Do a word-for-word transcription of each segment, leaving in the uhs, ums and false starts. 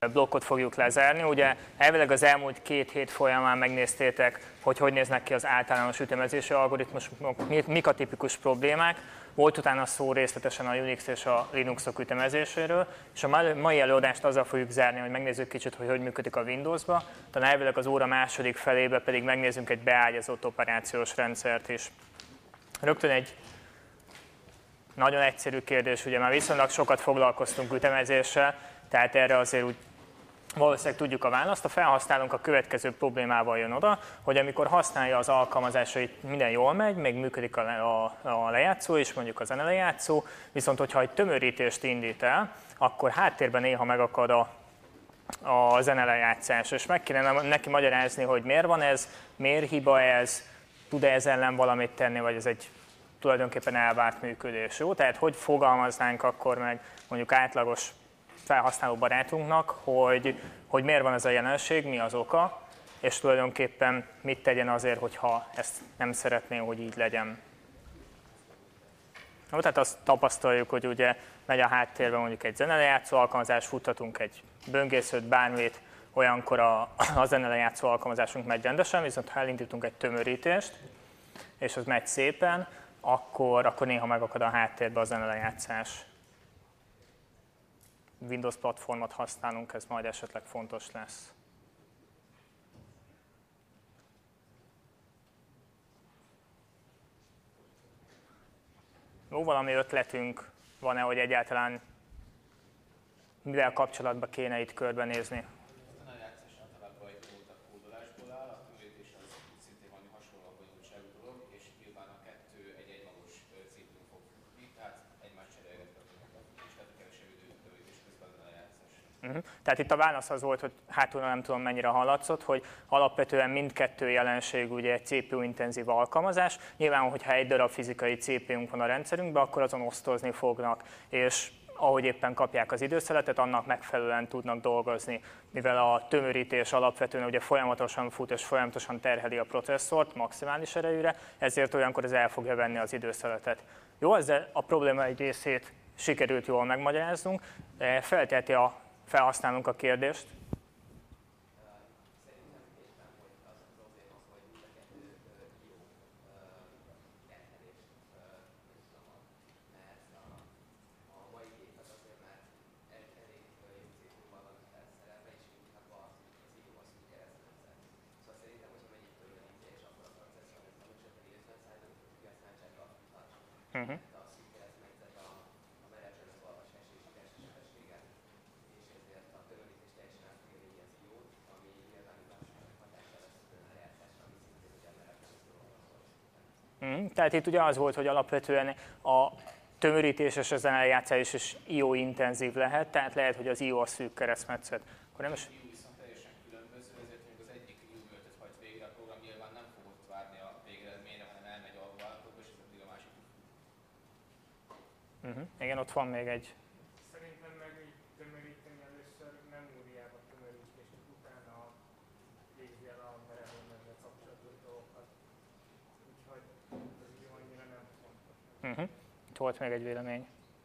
blokkot fogjuk lezárni. Ugye elvileg az elmúlt két hét folyamán megnéztétek, hogy hogy néznek ki az általános ütemezési algoritmusok, mik a tipikus problémák. Volt utána szó részletesen a Unix és a Linuxok ütemezéséről, és a mai előadást azzal fogjuk zárni, hogy megnézzük kicsit, hogy hogy működik a Windowsba, talán elvileg az óra második felébe pedig megnézzünk egy beágyazott operációs rendszert is. Rögtön egy nagyon egyszerű kérdés, ugye már viszonylag sokat foglalkoztunk ütemezéssel, tehát erre azért úgy valószínűleg tudjuk a választ. A felhasználónk a következő problémával jön oda, hogy amikor használja az alkalmazásait, minden jól megy, még működik a, a, a lejátszó is, mondjuk a zenelejátszó, viszont hogyha egy tömörítést indít el, akkor háttérben néha megakad a, a zenelejátszás, és meg kéne neki magyarázni, hogy miért van ez, miért hiba ez, tud-e ez ellen valamit tenni, vagy ez egy tulajdonképpen elvárt működés. Jó? Tehát hogy fogalmaznánk akkor meg mondjuk átlagos felhasználó barátunknak, hogy, hogy miért van ez a jelenség, mi az oka, és tulajdonképpen mit tegyen azért, hogyha ezt nem szeretné, hogy így legyen. Jó, tehát azt tapasztaljuk, hogy ugye megy a háttérben mondjuk egy zenelejátszó alkalmazás, futtatunk egy böngészőt, bármit, olyankor a, a zenelejátszó alkalmazásunk megy rendesen, viszont ha elindítunk egy tömörítést, és az megy szépen, akkor, akkor néha megakad a háttérben a zenelejátszás. Windows platformot használunk, ez majd esetleg fontos lesz. Jó, valami ötletünk van-e, hogy egyáltalán mivel kapcsolatban kéne itt körbenézni? A lejátszás általában egy volt a kódolásból áll, a tömörítés az szintén valami hasonló bonyolultságú dolog, és nyilván a kettő egy egymagos célból fog futni, tehát egymást cserélgetve és tehát kevesebb idő tömörítés közben a lejátszás. Uh-huh. Tehát itt a válasz az volt, hogy hátul nem tudom mennyire hallatszott, hogy alapvetően mindkettő jelenség ugye egy cé pé u-intenzív alkalmazás. Nyilván, hogyha egy darab fizikai cé pé unk van a rendszerünkben, akkor azon osztozni fognak, és ahogy éppen kapják az időszeletet, annak megfelelően tudnak dolgozni. Mivel a tömörítés alapvetően ugye folyamatosan fut és folyamatosan terheli a processzort maximális erejűre, ezért olyankor ez el fogja venni az időszeletet. Jó, ezzel a probléma egy részét sikerült jól megmagyaráznunk. Felteheti a felhasználunk a kérdést. Uh-huh. Mm, tehát itt ugye az volt, hogy alapvetően a tömörítés és a zenelejátszás is i o-intenzív lehet, tehát lehet, hogy az i o a szűk keresztmetszet. Akkor nem is... A i o viszont teljesen különböző, ezért mondjuk az egyik i o művetet hajt végre, a program nyilván nem fog ott várni a végeredményre, hanem elmegy alvó állapotba, és addig a másik. Uh-huh. Igen, ott van még egy. Szerintem meg így tömöríteni először memóriába tömörít, és utána végzi el a merevénnyel kapcsolatos dolgokat. Úgyhogy az így annyira nem fontos. Uh-huh. Itt volt még egy vélemény.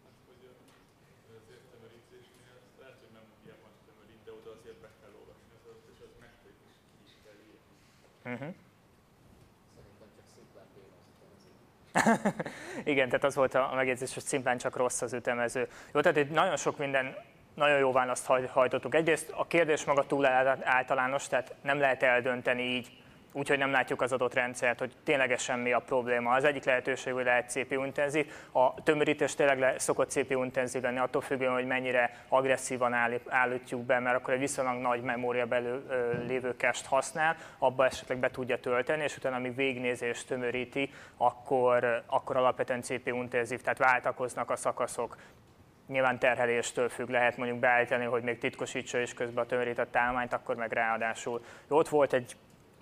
Az tömörítésnél lehet, hogy memóriában tömörít, de oda azért be kell olvasni az adat, és az nektek is ki is kell írni. Uh-huh. Szerintem csak szimplán béna az ütemező. Igen, tehát az volt a megjegyzés, hogy szimplán csak rossz az ütemező. Jó, tehát itt nagyon sok minden, nagyon jó választ hajtottuk. Egyrészt a kérdés maga túl általános, tehát nem lehet eldönteni így, úgyhogy nem látjuk az adott rendszert, hogy ténylegesen mi a probléma. Az egyik lehetőség, hogy lehet cé pé u-intenzív, a tömörítés tényleg szokott cé pé u-intenzív lenni, attól függően, hogy mennyire agresszívan állítjuk be, mert akkor egy viszonylag nagy memória belül lévő cache-t használ, abba esetleg be tudja tölteni, és utána, amíg végignézés tömöríti, akkor, akkor alapvetően cé pé u-intenzív, tehát váltakoznak a szakaszok. Nyilván terheléstől függ, lehet mondjuk beállítani, hogy még titkosítsa is közben a tömörített állományt, akkor meg ráadásul. Ott volt egy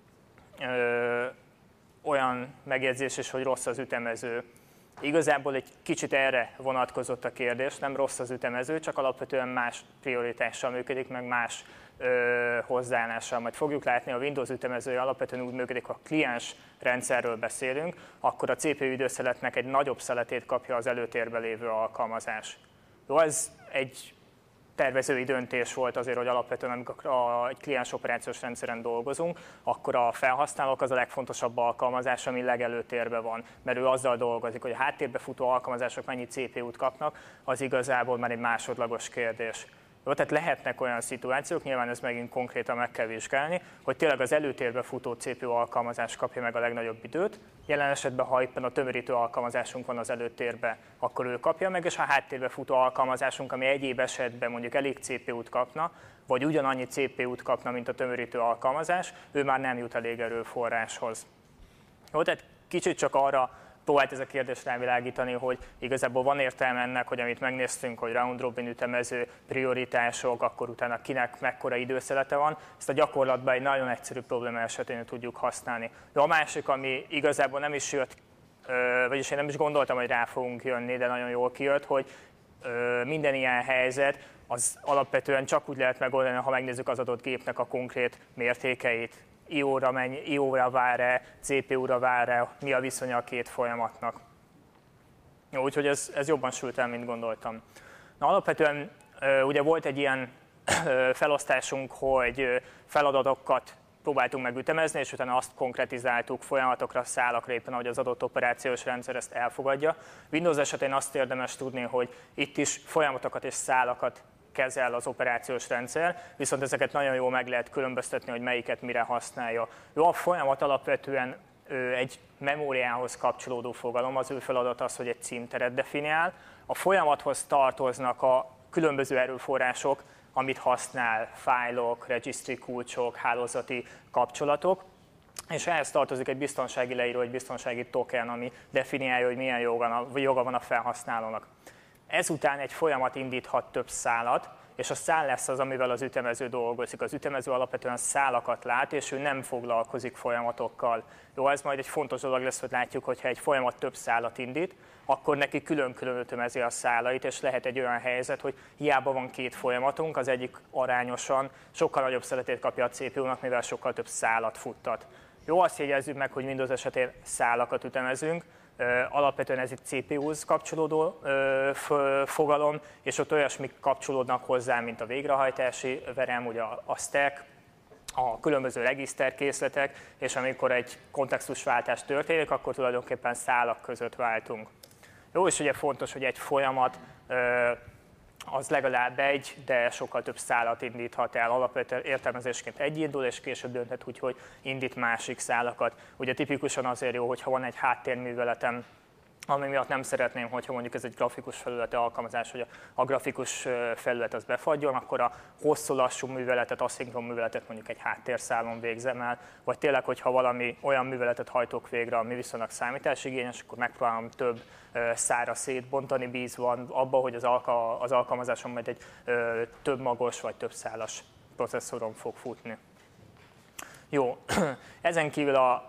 Ö, olyan megjegyzés is, hogy rossz az ütemező. Igazából egy kicsit erre vonatkozott a kérdés, nem rossz az ütemező, csak alapvetően más prioritással működik, meg más ö, hozzáállással. Majd fogjuk látni, a Windows ütemezője alapvetően úgy működik, ha kliens rendszerről beszélünk, akkor a cé pé u időszeletnek egy nagyobb szeletét kapja az előtérbe lévő alkalmazás. Jó, ez egy tervezői döntés volt azért, hogy alapvetően amikor a, egy kliens operációs rendszeren dolgozunk, akkor a felhasználók az a legfontosabb alkalmazás, ami legelőtérben van, mert ő azzal dolgozik, hogy a háttérbe futó alkalmazások mennyi cé pé út kapnak, az igazából már egy másodlagos kérdés. Jó, tehát lehetnek olyan szituációk, nyilván ez megint konkrétan meg kell vizsgálni, hogy tényleg az előtérbe futó cé pé u alkalmazás kapja meg a legnagyobb időt. Jelen esetben, ha éppen a tömörítő alkalmazásunk van az előtérbe, akkor ő kapja meg, és ha a háttérbe futó alkalmazásunk, ami egyéb esetben mondjuk elég cé pé út kapna, vagy ugyanannyi cé pé út kapna, mint a tömörítő alkalmazás, ő már nem jut elég erőforráshoz. Jó, tehát kicsit csak arra próbált ez a kérdés rávilágítani, hogy igazából van értelme ennek, hogy amit megnéztünk, hogy round robin ütemező, prioritások, akkor utána kinek mekkora időszelete van, ezt a gyakorlatban egy nagyon egyszerű probléma esetén tudjuk használni. De a másik, ami igazából nem is jött, vagyis én nem is gondoltam, hogy rá fogunk jönni, de nagyon jól kijött, hogy minden ilyen helyzet az alapvetően csak úgy lehet megoldani, ha megnézzük az adott gépnek a konkrét mértékeit. i óra, mennyi, i óra vár-e, cé pé u-ra vár-e, mi a viszonya a két folyamatnak. Jó, úgyhogy ez, ez jobban sült el, mint gondoltam. Na, alapvetően ugye volt egy ilyen felosztásunk, hogy feladatokat próbáltunk megütemezni, és utána azt konkretizáltuk folyamatokra, szálakra, éppen ahogy az adott operációs rendszer ezt elfogadja. Windows esetén azt érdemes tudni, hogy itt is folyamatokat és szálakat kezel az operációs rendszer, viszont ezeket nagyon jól meg lehet különböztetni, hogy melyiket mire használja. Jó, a folyamat alapvetően egy memóriához kapcsolódó fogalom, az ő feladat az, hogy egy címteret definiál. A folyamathoz tartoznak a különböző erőforrások, amit használ, fájlok, registry kulcsok, hálózati kapcsolatok, és ehhez tartozik egy biztonsági leíró, egy biztonsági token, ami definiálja, hogy milyen joga, joga van a felhasználónak. Ezután egy folyamat indíthat több szálat, és a szál lesz az, amivel az ütemező dolgozik. Az ütemező alapvetően szálakat lát, és ő nem foglalkozik folyamatokkal. Jó, ez majd egy fontos dolog lesz, hogy látjuk, hogyha egy folyamat több szálat indít, akkor neki külön-külön ütemezi a szálait, és lehet egy olyan helyzet, hogy hiába van két folyamatunk, az egyik arányosan sokkal nagyobb szeretét kapja a cé pé u-nak, mivel sokkal több szálat futtat. Jó, azt jegyezzük meg, hogy Windows esetén szálakat ütemezünk, alapvetően ez egy cé pé u-hoz kapcsolódó fogalom, és ott olyasmik kapcsolódnak hozzá, mint a végrehajtási verem, ugye a stack, a különböző regiszterkészletek, és amikor egy kontextusváltás történik, akkor tulajdonképpen szálak között váltunk. Jó, és ugye fontos, hogy egy folyamat az legalább egy, de sokkal több szálat indíthat el. Alapvetően értelmezésként egy indul, és később dönthet úgy, hogy indít másik szálakat. Ugye tipikusan azért jó, hogyha van egy háttérműveletem, ami miatt nem szeretném, hogyha mondjuk ez egy grafikus felülete alkalmazás, hogy a grafikus felület az befagyjon, akkor a hosszú lassú műveletet, aszinkron műveletet mondjuk egy háttérszálon végzem el, vagy tényleg, hogyha valami olyan műveletet hajtok végre, ami viszonylag számításigényes, akkor megpróbálom több szára szétbontani, bízva abba, hogy az, alka, az alkalmazásom majd egy ö, több magos vagy több szálas processzoron fog futni. Jó, ezen kívül a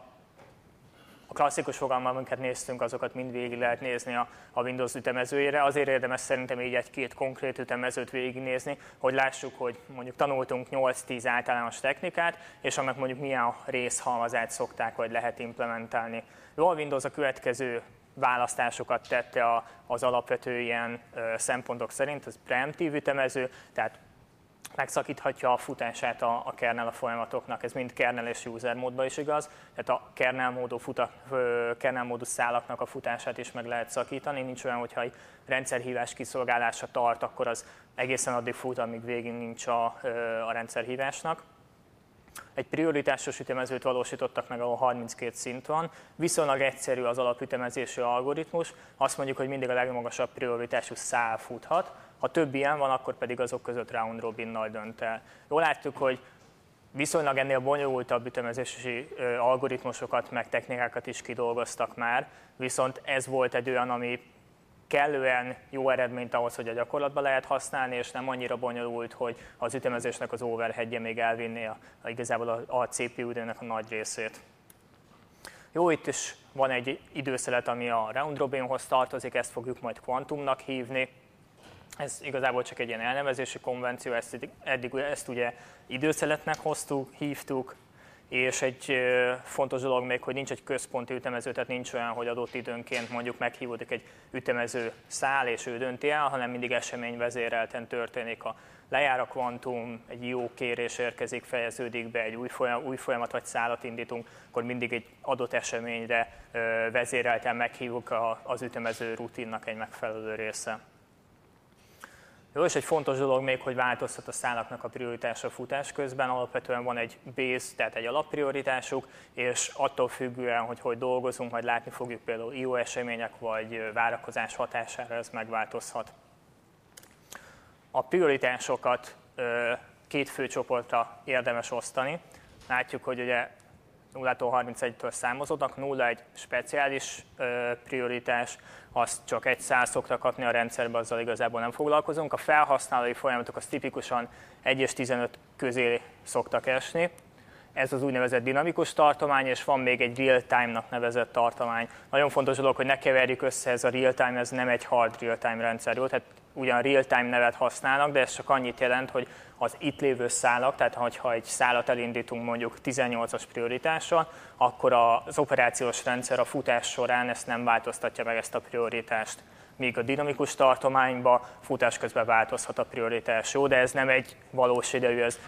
A klasszikus fogalmak, amiket néztünk, azokat mind végig lehet nézni a, a Windows ütemezőjére. Azért érdemes szerintem így egy-két konkrét ütemezőt végignézni, hogy lássuk, hogy mondjuk tanultunk nyolc-tíz általános technikát, és annak mondjuk milyen részhalmazát szokták vagy lehet implementálni. Jó, a Windows a következő választásokat tette az alapvető ilyen szempontok szerint, ez preemptív ütemező, tehát megszakíthatja a futását a, a kernel a folyamatoknak, ez mind kernel és user módban is igaz, tehát a kernel módú, futa, kernel módú szálaknak a futását is meg lehet szakítani, nincs olyan, hogyha egy rendszerhívás kiszolgálása tart, akkor az egészen addig fut, amíg végig nincs a, a rendszerhívásnak. Egy prioritásos ütemezőt valósítottak meg, ahol harminckét szint van, viszonylag egyszerű az alapütemezési algoritmus, azt mondjuk, hogy mindig a legmagasabb prioritású szál futhat, ha több ilyen van, akkor pedig azok között round robinnal dönt el. Jól láttuk, hogy viszonylag ennél bonyolultabb ütemezési algoritmusokat, meg technikákat is kidolgoztak már, viszont ez volt egy olyan, ami kellően jó eredményt ahhoz, hogy a gyakorlatban lehet használni, és nem annyira bonyolult, hogy az ütemezésnek az overheadje még elvinné a, a, igazából a, a cé pé u időnek a nagy részét. Jó, itt is van egy időszelet, ami a round robinhoz tartozik, ezt fogjuk majd kvantumnak hívni. Ez igazából csak egy ilyen elnevezési konvenció, ezt, eddig ezt ugye időszeletnek hoztuk, hívtuk, és egy fontos dolog még, hogy nincs egy központi ütemező, tehát nincs olyan, hogy adott időnként mondjuk meghívódik egy ütemező szál, és ő dönti el, hanem mindig eseményvezérelten történik. A lejár a kvantum, egy jó kérés érkezik, fejeződik be, egy új, folyam, új folyamat vagy szálat indítunk, akkor mindig egy adott eseményre vezérelten meghívjuk a, az ütemező rutinnak egy megfelelő része. Jó, és egy fontos dolog még, hogy változtat a szálaknak a prioritása futás közben. Alapvetően van egy base, tehát egy alapprioritásuk, és attól függően, hogy hogy dolgozunk, majd látni fogjuk például i o események vagy várakozás hatására, ez megváltozhat. A prioritásokat két fő csoportra érdemes osztani. Látjuk, hogy ugye nullától harmincegytől számozódnak, nulla egy speciális prioritás, azt csak egy szál szokta kapni a rendszerbe, azzal igazából nem foglalkozunk. A felhasználói folyamatok az tipikusan egy és tizenöt közé szoktak esni. Ez az úgynevezett dinamikus tartomány, és van még egy real-time-nak nevezett tartomány. Nagyon fontos dolog, hogy ne keverjük össze, ez a real-time, ez nem egy hard real-time rendszer, jó? Tehát ugyan real-time nevet használnak, de ez csak annyit jelent, hogy az itt lévő szálak, tehát ha egy szálat elindítunk mondjuk tizennyolcas prioritással, akkor az operációs rendszer a futás során ezt nem változtatja meg, ezt a prioritást. Míg a dinamikus tartományban futás közben változhat a prioritás. Jó, de ez nem egy valós idejű, ez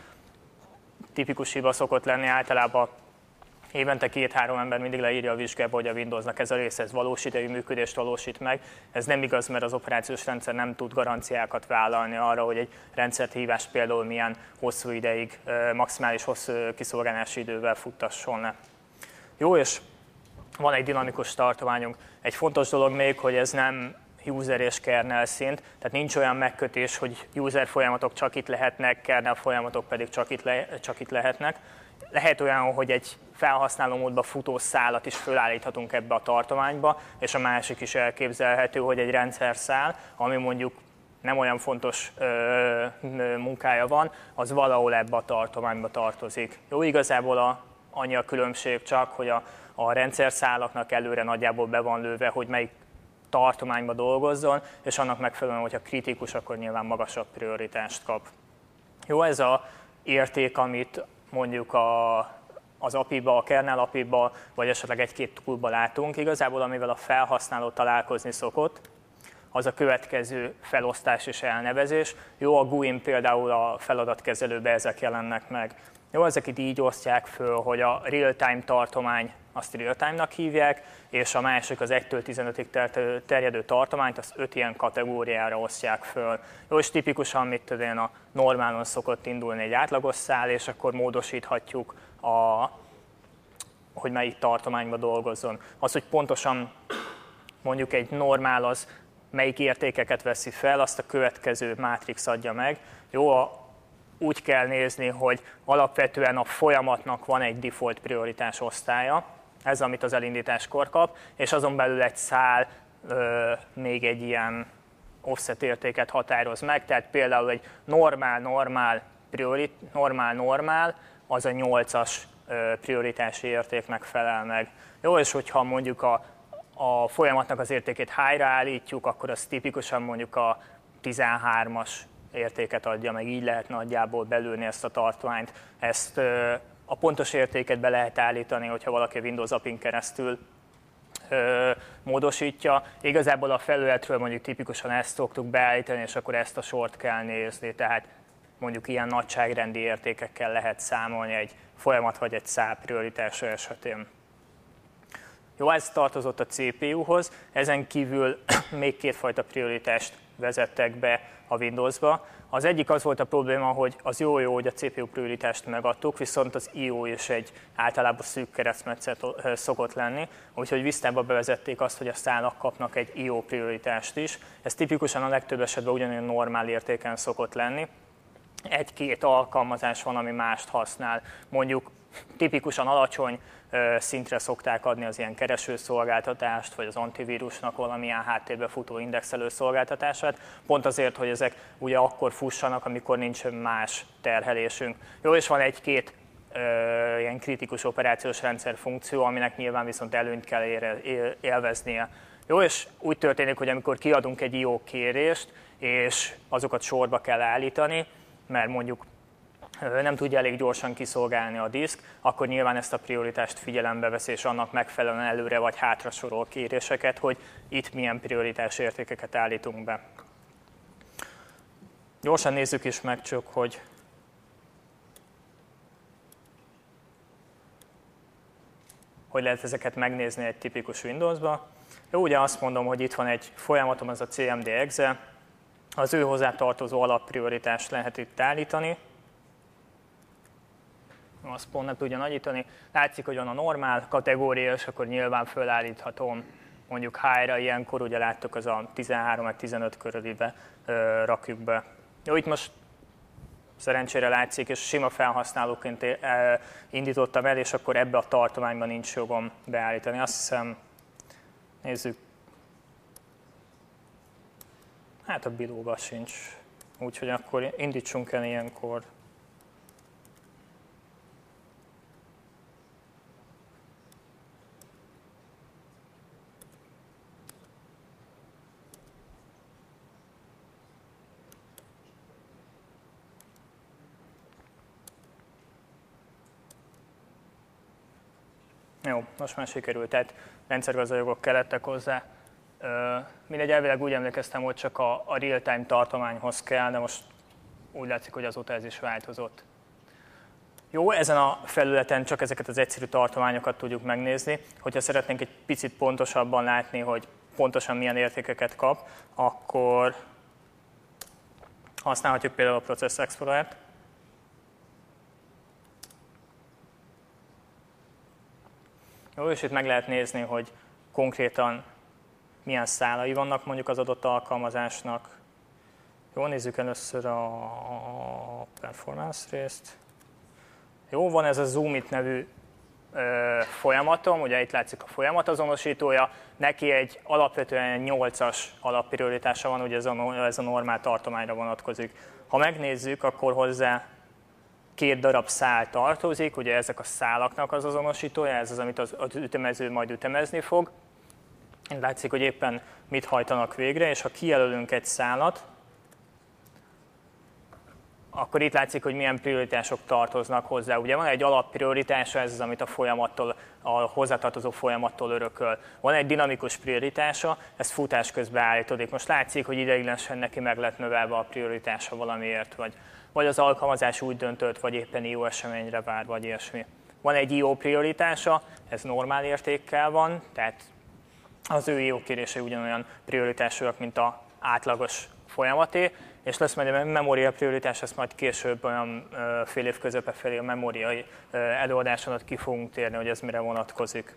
tipikus hiba szokott lenni, általában évente két-három ember mindig leírja a vizsgába, hogy a Windowsnak ez a része, ez valós idejű működést valósít meg. Ez nem igaz, mert az operációs rendszer nem tud garanciákat vállalni arra, hogy egy rendszert hívás például milyen hosszú ideig, maximális hosszú kiszolgálási idővel futtasson le. Jó, és van egy dinamikus tartományunk. Egy fontos dolog még, hogy ez nem user és kernel szint, tehát nincs olyan megkötés, hogy user folyamatok csak itt lehetnek, kernel folyamatok pedig csak itt, le, csak itt lehetnek. Lehet olyan, hogy egy felhasználó módba futó szálat is fölállíthatunk ebbe a tartományba, és a másik is elképzelhető, hogy egy rendszerszál, ami mondjuk nem olyan fontos ö, munkája van, az valahol ebbe a tartományba tartozik. Jó, igazából a, annyi a különbség csak, hogy a, a rendszerszálaknak előre nagyjából be van lőve, hogy melyik tartományba dolgozzon, és annak megfelelően, hogyha kritikus, akkor nyilván magasabb prioritást kap. Jó, ez a érték, amit mondjuk a, az á pé i-ba, a kernel á pé i-ba, vagy esetleg egy-két toolba látunk. Igazából amivel a felhasználó találkozni szokott, az a következő felosztás és elnevezés. Jó, a gú i-n például a feladatkezelőbe ezek jelennek meg. Jó, ezek itt így osztják föl, hogy a real-time tartomány azt real-time-nak hívják, és a másik az egytől tizenötig terjedő tartományt, azt öt ilyen kategóriára osztják föl. Jó, és tipikusan, mit tudom én, a normálon szokott indulni egy átlagos szál, és akkor módosíthatjuk, a, hogy melyik tartományba dolgozzon. Az, hogy pontosan mondjuk egy normál az melyik értékeket veszi fel, azt a következő mátrix adja meg. Jó, a úgy kell nézni, hogy alapvetően a folyamatnak van egy default prioritás osztálya, ez amit az elindításkor kap, és azon belül egy szál ö, még egy ilyen offset értéket határoz meg, tehát például egy normál-normál priorit, normál-normál, az a nyolcas prioritási értéknek felel meg. Jó, és hogyha mondjuk a, a folyamatnak az értékét high-ra állítjuk, akkor az tipikusan mondjuk a tizenhármas értéket adja meg, így lehet nagyjából belőni ezt a tartományt. Ezt a pontos értéket be lehet állítani, hogyha valaki Windows appin keresztül módosítja. Igazából a felületről mondjuk tipikusan ezt szoktuk beállítani, és akkor ezt a sort kell nézni, tehát mondjuk ilyen nagyságrendi értékekkel lehet számolni egy folyamat vagy egy szál prioritása esetén. Jó, ez tartozott a cé pé u-hoz, ezen kívül még kétfajta prioritást vezettek be a Windowsba. Az egyik az volt a probléma, hogy az jó-jó, hogy a cé pé u prioritást megadtuk, viszont az i o is egy általában szűk keresztmetszet szokott lenni, úgyhogy Vistába bevezették azt, hogy a szálak kapnak egy i o prioritást is. Ez tipikusan a legtöbb esetben ugyanolyan normál értéken szokott lenni. Egy-két alkalmazás van, ami mást használ. Mondjuk tipikusan alacsony szintre szokták adni az ilyen keresőszolgáltatást, vagy az antivírusnak valamilyen háttérbe futó indexelő szolgáltatását, pont azért, hogy ezek ugye akkor fussanak, amikor nincs más terhelésünk. Jó, és van egy-két ö, ilyen kritikus operációs rendszer funkció, aminek nyilván viszont előnyt kell ére, élveznie. Jó, és úgy történik, hogy amikor kiadunk egy i o kérést, és azokat sorba kell állítani, mert mondjuk nem tudja elég gyorsan kiszolgálni a diszk, akkor nyilván ezt a prioritást figyelembe veszi, és annak megfelelően előre vagy hátra sorol kéréseket, hogy itt milyen prioritás értékeket állítunk be. Gyorsan nézzük is meg csak, hogy hogy lehet ezeket megnézni egy tipikus Windowsba. Jó, ugye azt mondom, hogy itt van egy folyamatom, ez a cé em dé exe, az ő hozzá tartozó alapprioritást lehet itt állítani. Azt pont nem tudja nagyítani. Látszik, hogy van a normál kategória, és akkor nyilván fölállíthatom mondjuk high-ra, ilyenkor ugye láttok, az a tizenhárom vagy tizenöt körülibe ö, rakjuk be. Jó, itt most szerencsére látszik, és sima felhasználóként indítottam el, és akkor ebbe a tartományban nincs jogom beállítani. Azt hiszem, nézzük, hát a bilóba sincs, úgyhogy akkor indítsunk el ilyenkor. Jó, most már sikerült, tehát rendszergazdajogok kellettek hozzá. Mindegy, elvileg úgy emlékeztem, hogy csak a, a real-time tartományhoz kell, de most úgy látszik, hogy azóta ez is változott. Jó, ezen a felületen csak ezeket az egyszerű tartományokat tudjuk megnézni. Hogyha szeretnénk egy picit pontosabban látni, hogy pontosan milyen értékeket kap, akkor használhatjuk például a Process Explorer-t. Jó, és itt meg lehet nézni, hogy konkrétan milyen szálai vannak mondjuk az adott alkalmazásnak. Jó, nézzük először a performance részt. Jó, van ez a Zoomit nevű ö, folyamatom, ugye itt látszik a folyamatazonosítója, neki egy alapvetően nyolcas alapprioritása van, ugye ez a, ez a normál tartományra vonatkozik. Ha megnézzük, akkor hozzá két darab szál tartozik, ugye ezek a szálaknak az azonosítója, ez az, amit az, az ütemező majd ütemezni fog. Látszik, hogy éppen mit hajtanak végre, és ha kijelölünk egy szálat, akkor itt látszik, hogy milyen prioritások tartoznak hozzá. Ugye van egy alapprioritása, ez az, amit a folyamattól, a hozzátartozó folyamattól örököl. Van egy dinamikus prioritása, ez futás közben állítódik. Most látszik, hogy ideiglenesen neki meg lett növelve a prioritása valamiért, vagy, vagy az alkalmazás úgy döntött, vagy éppen i o eseményre vár, vagy ilyesmi. Van egy i o prioritása, ez normál értékkel van, tehát az ő i o kérései ugyanolyan prioritásúak, mint az átlagos folyamaté, és lesz majd a memória prioritás, ezt majd később olyan fél év közepe felé a memóriai előadáson ki fogunk térni, hogy ez mire vonatkozik.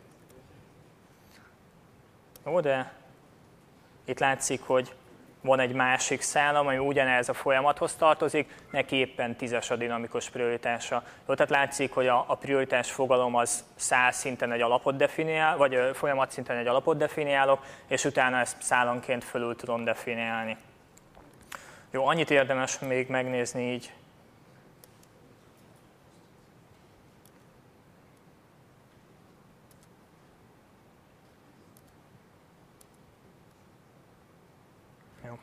Jó, de itt látszik, hogy van egy másik szálam, ami ugyanez a folyamathoz tartozik, neki éppen tízes a dinamikus prioritása. Jó, tehát látszik, hogy a, a prioritás fogalom az szál szinten egy alapot definiál, vagy folyamat szinten egy alapot definiálok, és utána ezt szálanként fölül tudom definiálni. Jó, annyit érdemes még megnézni így. Jó.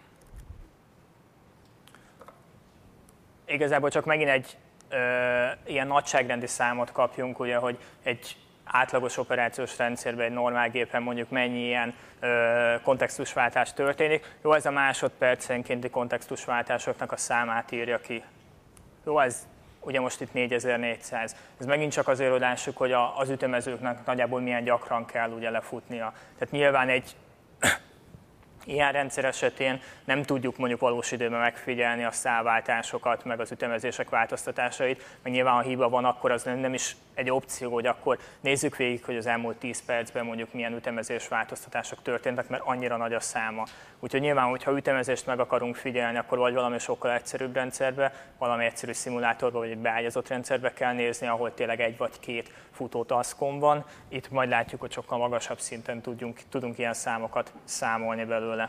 Igazából csak megint egy ö, ilyen nagyságrendi számot kapjunk, ugye, hogy egy átlagos operációs rendszerben, egy normál gépen mondjuk mennyi ilyen ö, kontextusváltás történik. Jó, ez a másodpercenkénti kontextusváltásoknak a számát írja ki. Jó, ez ugye most itt négyezer-négyszáz. Ez megint csak azért, hogy lássuk, hogy a, az ütemezőknek nagyjából milyen gyakran kell ugye lefutnia. Tehát nyilván egy ilyen rendszer esetén nem tudjuk mondjuk valós időben megfigyelni a szálváltásokat, meg az ütemezések változtatásait, meg nyilván ha hiba van, akkor az nem is egy opció, hogy akkor nézzük végig, hogy az elmúlt tíz percben mondjuk milyen ütemezés változtatások történtek, mert annyira nagy a száma. Úgyhogy nyilván, hogyha ütemezést meg akarunk figyelni, akkor vagy valami sokkal egyszerűbb rendszerbe, valami egyszerű szimulátorba, vagy egy beágyazott rendszerbe kell nézni, ahol tényleg egy vagy két futó taskon van. Itt majd látjuk, hogy sokkal magasabb szinten tudjunk, tudunk ilyen számokat számolni belőle.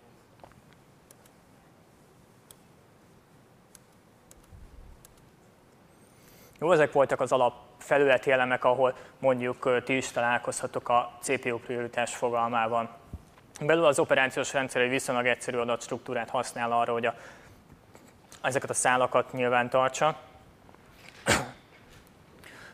Jó, ezek voltak az alap felületi elemek, ahol mondjuk ti is találkozhatok a cé pé u prioritás fogalmával. Belül az operációs rendszer egy viszonylag egyszerű adatstruktúrát használ arra, hogy a, ezeket a szálakat nyilván tartsa.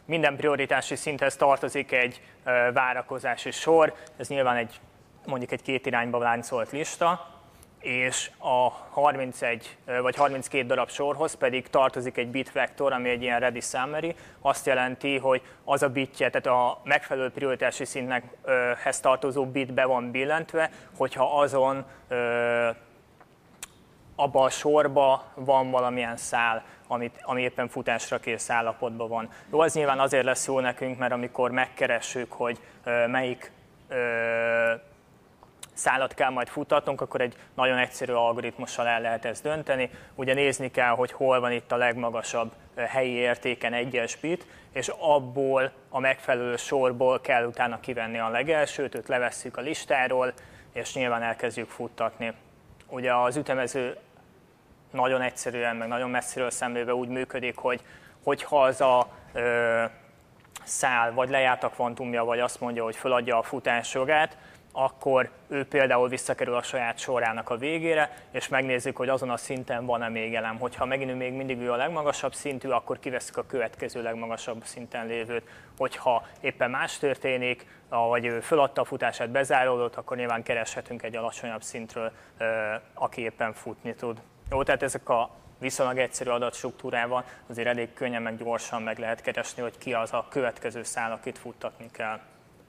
minden prioritási szinthez tartozik egy várakozási sor, ez nyilván egy, mondjuk egy két irányba láncolt lista, és a harmincegy vagy harminckét darab sorhoz pedig tartozik egy bit vektor, ami egy ilyen ready summary, azt jelenti, hogy az a bitje, tehát a megfelelő prioritási szinthez tartozó bit be van billentve, hogyha azon abban a sorba van valamilyen szál, amit, ami éppen futásra kész állapotban van. Jó, az nyilván azért lesz jó nekünk, mert amikor megkeressük, hogy melyik szálat kell majd futtatnunk, akkor egy nagyon egyszerű algoritmussal el lehet ezt dönteni. Ugye nézni kell, hogy hol van itt a legmagasabb helyi értéken egyes bit, és abból a megfelelő sorból kell utána kivenni a legelsőt, őt levesszük a listáról, és nyilván elkezdjük futtatni. Ugye az ütemező nagyon egyszerűen, meg nagyon messziről szemlélve úgy működik, hogy hogyha az a ö, szál vagy lejárt a kvantumja, vagy azt mondja, hogy feladja a futásjogát, akkor ő például visszakerül a saját sorának a végére, és megnézzük, hogy azon a szinten van-e még elem. Hogyha megint még mindig ő a legmagasabb szintű, akkor kiveszünk a következő legmagasabb szinten lévőt. Hogyha éppen más történik, vagy ő feladta a futását, bezáródott, akkor nyilván kereshetünk egy alacsonyabb szintről, aki éppen futni tud. Jó, tehát ezek a viszonylag egyszerű adatstruktúrával azért elég könnyen, meg gyorsan meg lehet keresni, hogy ki az a következő szál, akit futtatni kell.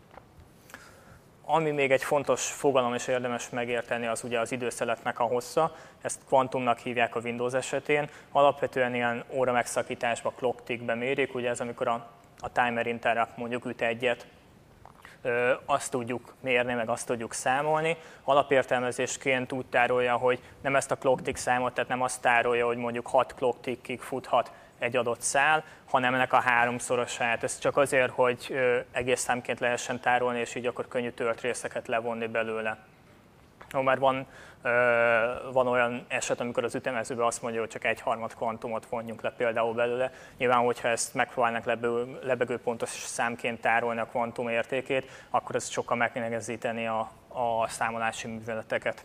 Ami még egy fontos fogalom és érdemes megérteni, az ugye az időszeletnek a hossza. Ezt kvantumnak hívják a Windows esetén. Alapvetően ilyen óra megszakításba, clock tickbe mérik, ugye ez amikor a, a timer interrupt mondjuk üt egyet, ö, azt tudjuk mérni, meg azt tudjuk számolni. Alapértelmezésként úgy tárolja, hogy nem ezt a clock tick számot, tehát nem azt tárolja, hogy mondjuk hat clock tickig futhat egy adott szál, hanem ennek a háromszorosát. Ez csak azért, hogy egész számként lehessen tárolni, és így akkor könnyű tört részeket levonni belőle. Ó, már van, van olyan eset, amikor az ütemezőben azt mondja, hogy csak egy harmad kvantumot vonjunk le például belőle. Nyilván, hogyha ezt megpróbálnak lebegő, lebegő pontos számként tárolni a kvantum értékét, akkor ez sokkal megnehezíteni a, a számolási műveleteket.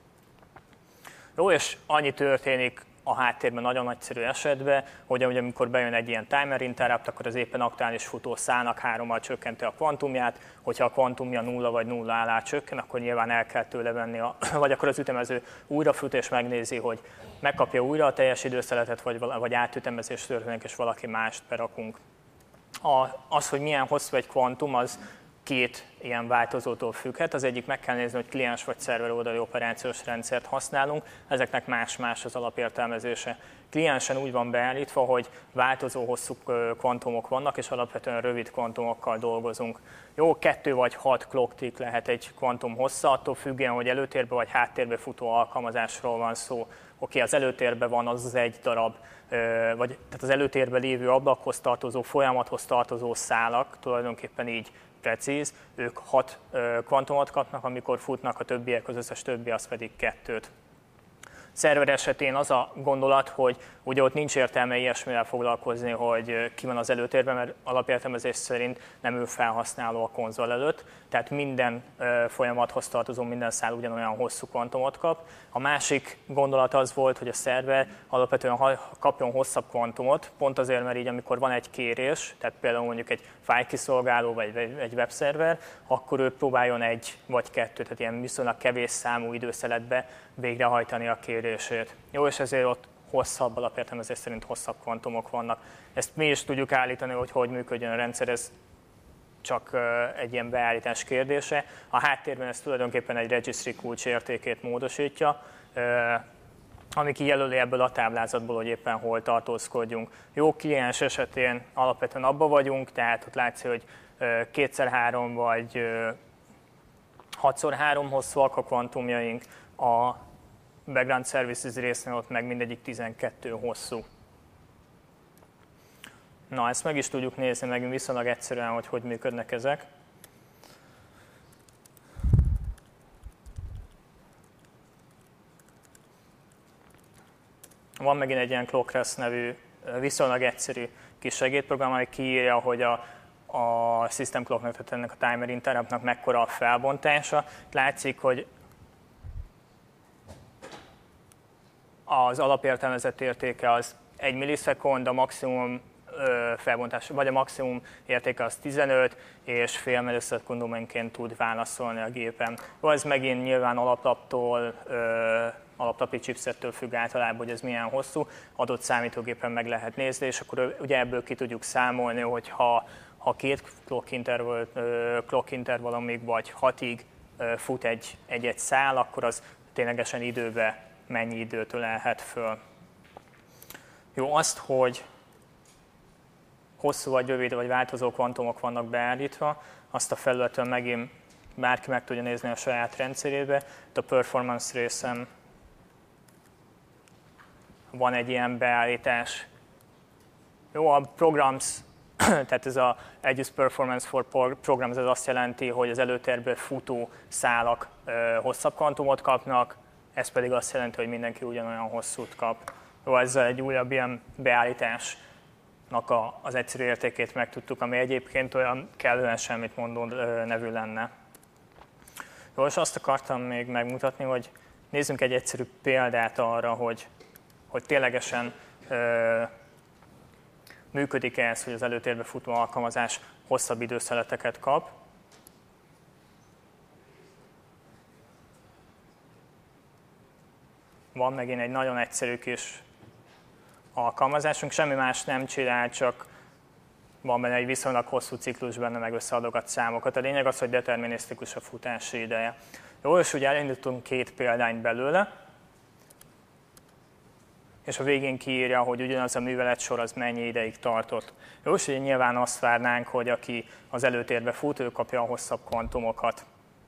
Jó, és annyi történik a háttérben nagyon nagyszerű esetben, hogy amikor bejön egy ilyen timer interrupt, akkor az éppen aktuális futó szálnak hárommal csökkenti a kvantumját, hogyha a kvantumja nulla vagy nulla alá csökken, akkor nyilván el kell tőle venni, a, vagy akkor az ütemező újra fut és megnézi, hogy megkapja újra a teljes időszeletet, vagy, vagy átütemezés történik, és valaki mást berakunk. A, az, hogy milyen hosszú egy kvantum, az két ilyen változótól függhet. Az egyik meg kell nézni, hogy kliens vagy szerver oldali operációs rendszert használunk, ezeknek más-más az alapértelmezése. Kliensen úgy van beállítva, hogy változó hosszú kvantumok vannak, és alapvetően rövid kvantumokkal dolgozunk. Jó, kettő vagy hat clock tick lehet egy kvantum hossza, attól függően, hogy előtérbe vagy háttérbe futó alkalmazásról van szó. Oké, az előtérben van az az egy darab, vagy tehát az előtérben lévő ablakhoz tartozó, folyamathoz tartozó szálak, tulajdonképpen így precíz, ők hat kvantumot kapnak, amikor futnak, a többiek, az összes többi, az pedig kettőt. Szerver esetén az a gondolat, hogy ugye ott nincs értelme ilyesmivel foglalkozni, hogy ki van az előtérben, mert alapértelmezés szerint nem ő felhasználó a konzol előtt, tehát minden folyamathoz tartozó minden szál ugyanolyan hosszú kvantumot kap. A másik gondolat az volt, hogy a szerver alapvetően kapjon hosszabb kvantumot, pont azért, mert így amikor van egy kérés, tehát például mondjuk egy fájlkiszolgáló vagy egy webszerver, akkor ő próbáljon egy vagy kettő, tehát ilyen viszonylag kevés számú időszeletbe végrehajtani a kérését. Jó, és ezért ott hosszabb, alapértelmezés szerint hosszabb kvantumok vannak. Ezt mi is tudjuk állítani, hogy hogy működjön a rendszer, ez csak egy ilyen beállítás kérdése. A háttérben ez tulajdonképpen egy registry kulcs értékét módosítja, ami kijelöli ebből a táblázatból, hogy éppen hol tartózkodjunk. Jó, kliens esetén alapvetően abba vagyunk, tehát ott látszik, hogy kétszer három vagy hatszor három hosszúak a kvantumjaink, a background services résznél ott meg mindegyik tizenkettő hosszú. Na, ezt meg is tudjuk nézni, meg viszonylag egyszerűen, hogy hogy működnek ezek. Van megint egy ilyen ClockRest nevű viszonylag egyszerű kis segédprogram, ami kiírja, hogy a, a System Clocknak, tehát ennek a Timer Interruptnak mekkora a felbontása. Látszik, hogy az alapértelmezett értéke az egy millisekund, a maximum felbontás, vagy a maximum értéke az tizenöt, és fél millisekundumként tud válaszolni a gépen. Jó, ez megint nyilván alaplaptól, alaplapi chipsettől függ általában, hogy ez milyen hosszú, adott számítógépen meg lehet nézni, és akkor ugye ebből ki tudjuk számolni, hogy ha, ha két clock, interval, clock intervallumig vagy hatig fut egy, egy-egy szál, akkor az ténylegesen időbe mennyi időt ölelhet föl. Jó, azt, hogy hosszú vagy rövid vagy változó kvantumok vannak beállítva, azt a felületen megint bárki meg tudja nézni a saját rendszerébe. A performance részen van egy ilyen beállítás. Jó, a programs, tehát ez a Aegis Performance for Programs, ez azt jelenti, hogy az előtérből futó szálak hosszabb kvantumot kapnak, ez pedig azt jelenti, hogy mindenki ugyanolyan hosszút kap. Jó, ezzel egy újabb ilyen beállításnak a, az egyszerű értékét megtudtuk, ami egyébként olyan kellően semmit mondó nevű lenne. Jó, és azt akartam még megmutatni, hogy nézzünk egy egyszerű példát arra, hogy, hogy ténylegesen ö, működik-e ez, hogy az előtérbe futó alkalmazás hosszabb időszeleteket kap. Van megint egy nagyon egyszerű kis alkalmazásunk, semmi más nem csinál, csak van benne egy viszonylag hosszú ciklus, benne meg összeadogat számokat. A lényeg az, hogy determinisztikus a futási ideje. Jó, és ugye elindítunk két példányt belőle, és a végén kiírja, hogy ugyanaz a műveletsor az mennyi ideig tartott. Jó, és ugye nyilván azt várnánk, hogy aki az előtérbe fut, ő kapja a hosszabb kvantumokat.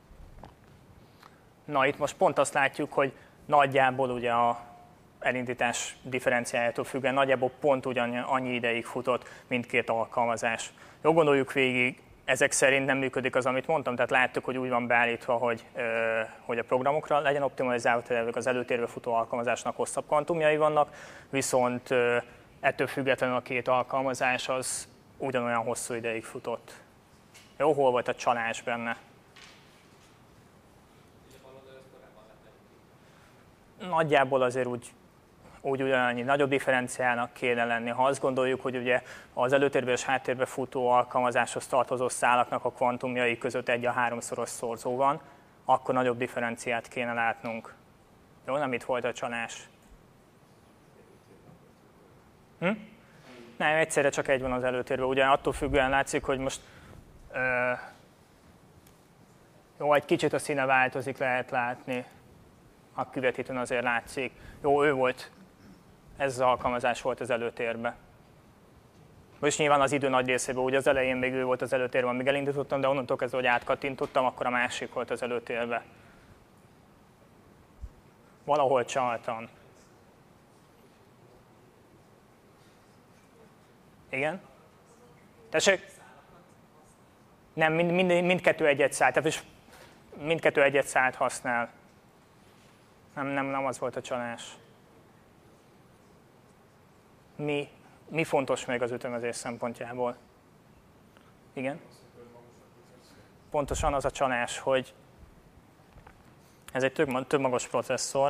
Na, itt most pont azt látjuk, hogy nagyjából ugye a elindítás differenciájától függően nagyjából pont ugyan annyi ideig futott mindkét alkalmazás. Jó, gondoljuk végig, ezek szerint nem működik az, amit mondtam, tehát láttuk, hogy úgy van beállítva, hogy, hogy a programokra legyen optimalizálva, tehát az előtérbe futó alkalmazásnak hosszabb kvantumjai vannak, viszont ettől függetlenül a két alkalmazás az ugyanolyan hosszú ideig futott. Jó, hol volt a csalás benne? Nagyjából azért úgy, úgy ugyanannyi nagyobb differenciálnak kéne lenni. Ha azt gondoljuk, hogy ugye az előtérbe és háttérbe futó alkalmazáshoz tartozó szálaknak a kvantumjai között egy a háromszoros szorzó van, akkor nagyobb differenciát kéne látnunk. Jó, nem itt volt a csalás. Hm? Nem, egyszerre csak egy van az előtérben. Ugye attól függően látszik, hogy most ö, jó, egy kicsit a színe változik, lehet látni. A kivetítőn azért látszik. Jó, ő volt, ez az alkalmazás volt az előtérben. És nyilván az idő nagy részében, ugye az elején még ő volt az előtérben, amíg elindítottam, de onnantól kezdve, hogy átkattintottam, akkor a másik volt az előtérben. Valahol csaltam. Igen? Tessék? Nem, mind, mind, mindkettő egy-egy száll, tehát mindkettő egy-egy szállt használ. Nem, nem, nem az volt a csalás. Mi, mi fontos még az ütemezés szempontjából? Igen? Pontosan az a csalás, hogy ez egy több, többmagos processzor.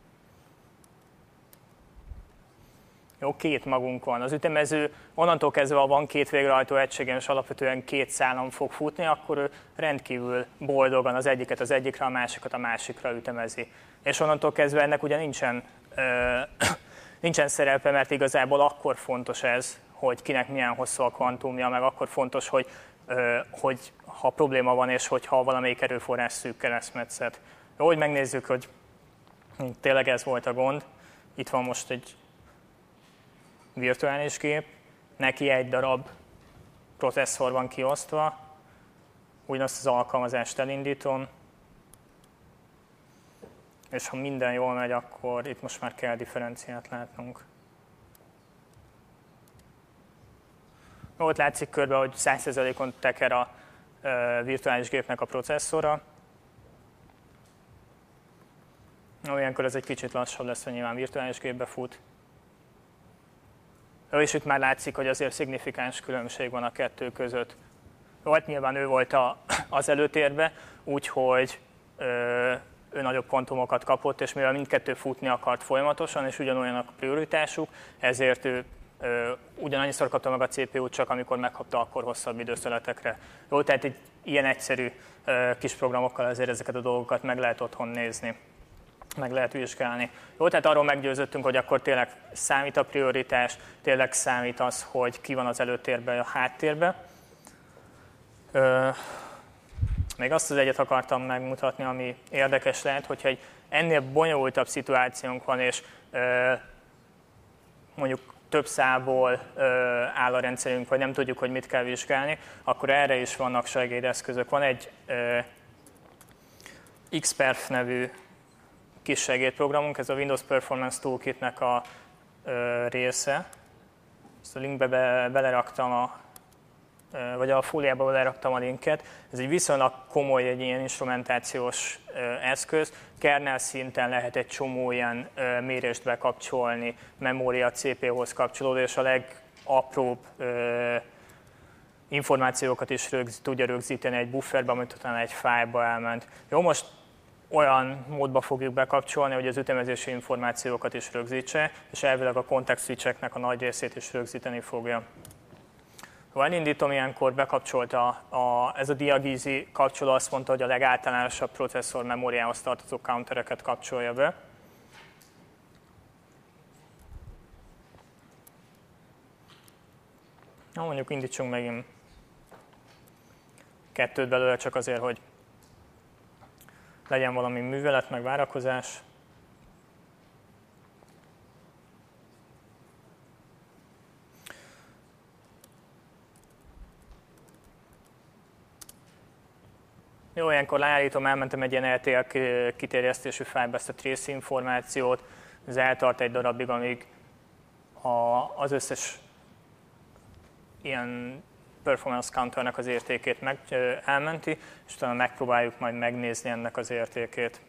Jó, két magunk van. Az ütemező onnantól kezdve, ha van két végrehajtó egységen, és alapvetően két szálon fog futni, akkor ő rendkívül boldogan az egyiket az egyikre, a másikat a másikra ütemezi. És onnantól kezdve ennek ugye nincsen, ö, nincsen szerepe, mert igazából akkor fontos ez, hogy kinek milyen hosszú a kvantumja, meg akkor fontos, hogy, ö, hogy ha probléma van, és hogyha valamelyik erőforrás szűk keresztmetszet. Jó, hogy megnézzük, hogy tényleg ez volt a gond. Itt van most egy virtuális gép, neki egy darab processzor van kiosztva, ugyanazt az alkalmazást elindítom, és ha minden jól megy, akkor itt most már kell differenciát látnunk. Ott látszik körbe, hogy száz százalékon teker a virtuális gépnek a processzora. Olyankor ez egy kicsit lassabb lesz, hogy nyilván virtuális gépbe fut. És itt már látszik, hogy azért szignifikáns különbség van a kettő között. Jó, hát nyilván ő volt a, az előtérbe, úgyhogy ö, ő nagyobb kvantumokat kapott, és mivel mindkettő futni akart folyamatosan, és ugyanolyan a prioritásuk, ezért ő ugyanannyiszor kapta meg a cé pé út, csak amikor megkapta, akkor hosszabb időszeletekre. Jó, tehát egy ilyen egyszerű kis programokkal azért ezeket a dolgokat meg lehet otthon nézni, meg lehet vizsgálni. Jó, tehát arról meggyőződtünk, hogy akkor tényleg számít a prioritás, tényleg számít az, hogy ki van az előtérben, a háttérben. Még azt az egyet akartam megmutatni, ami érdekes lehet, hogyha egy ennél bonyolultabb szituációnk van, és mondjuk több számból áll a rendszerünk, vagy nem tudjuk, hogy mit kell vizsgálni, akkor erre is vannak segédeszközök. Van egy X P E R F nevű kis segédprogramunk, ez a Windows Performance Toolkit-nek a része. Ezt a linkbe be, beleraktam a vagy a fóliába beleraktam a linket. Ez egy viszonylag komoly, egy ilyen instrumentációs eszköz. Kernel szinten lehet egy csomó ilyen mérést bekapcsolni, memória cé pé u-hoz kapcsolódó, és a legapróbb információkat is rögzít, tudja rögzíteni egy bufferbe, amit utána egy fájlba elment. Jó, most olyan módba fogjuk bekapcsolni, hogy az ütemezési információkat is rögzítse, és elvileg a context switcheknek a nagy részét is rögzíteni fogja. Ha elindítom, ilyenkor bekapcsolta a, ez a diagízi kapcsoló, azt mondta, hogy a legáltalánosabb processzor memóriához tartozó countereket kapcsolja be. Na, mondjuk indítsunk megint kettőt belőle, csak azért, hogy legyen valami művelet, meg várakozás. Jó, ilyenkor leállítom, elmentem egy ilyen el té el kiterjesztésű fájlba ezt a trace információt, ez eltart egy darabig, amíg a, az összes ilyen performance counternek az értékét meg, elmenti, és utána megpróbáljuk majd megnézni ennek az értékét.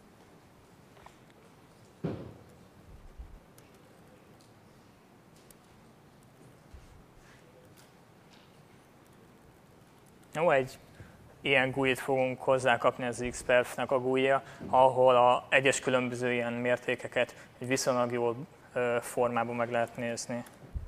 Jó, egy ilyen gújit fogunk hozzákapni az X P E R F-nek a gújja, ahol a egyes különböző ilyen mértékeket egy viszonylag jó formában meg lehet nézni.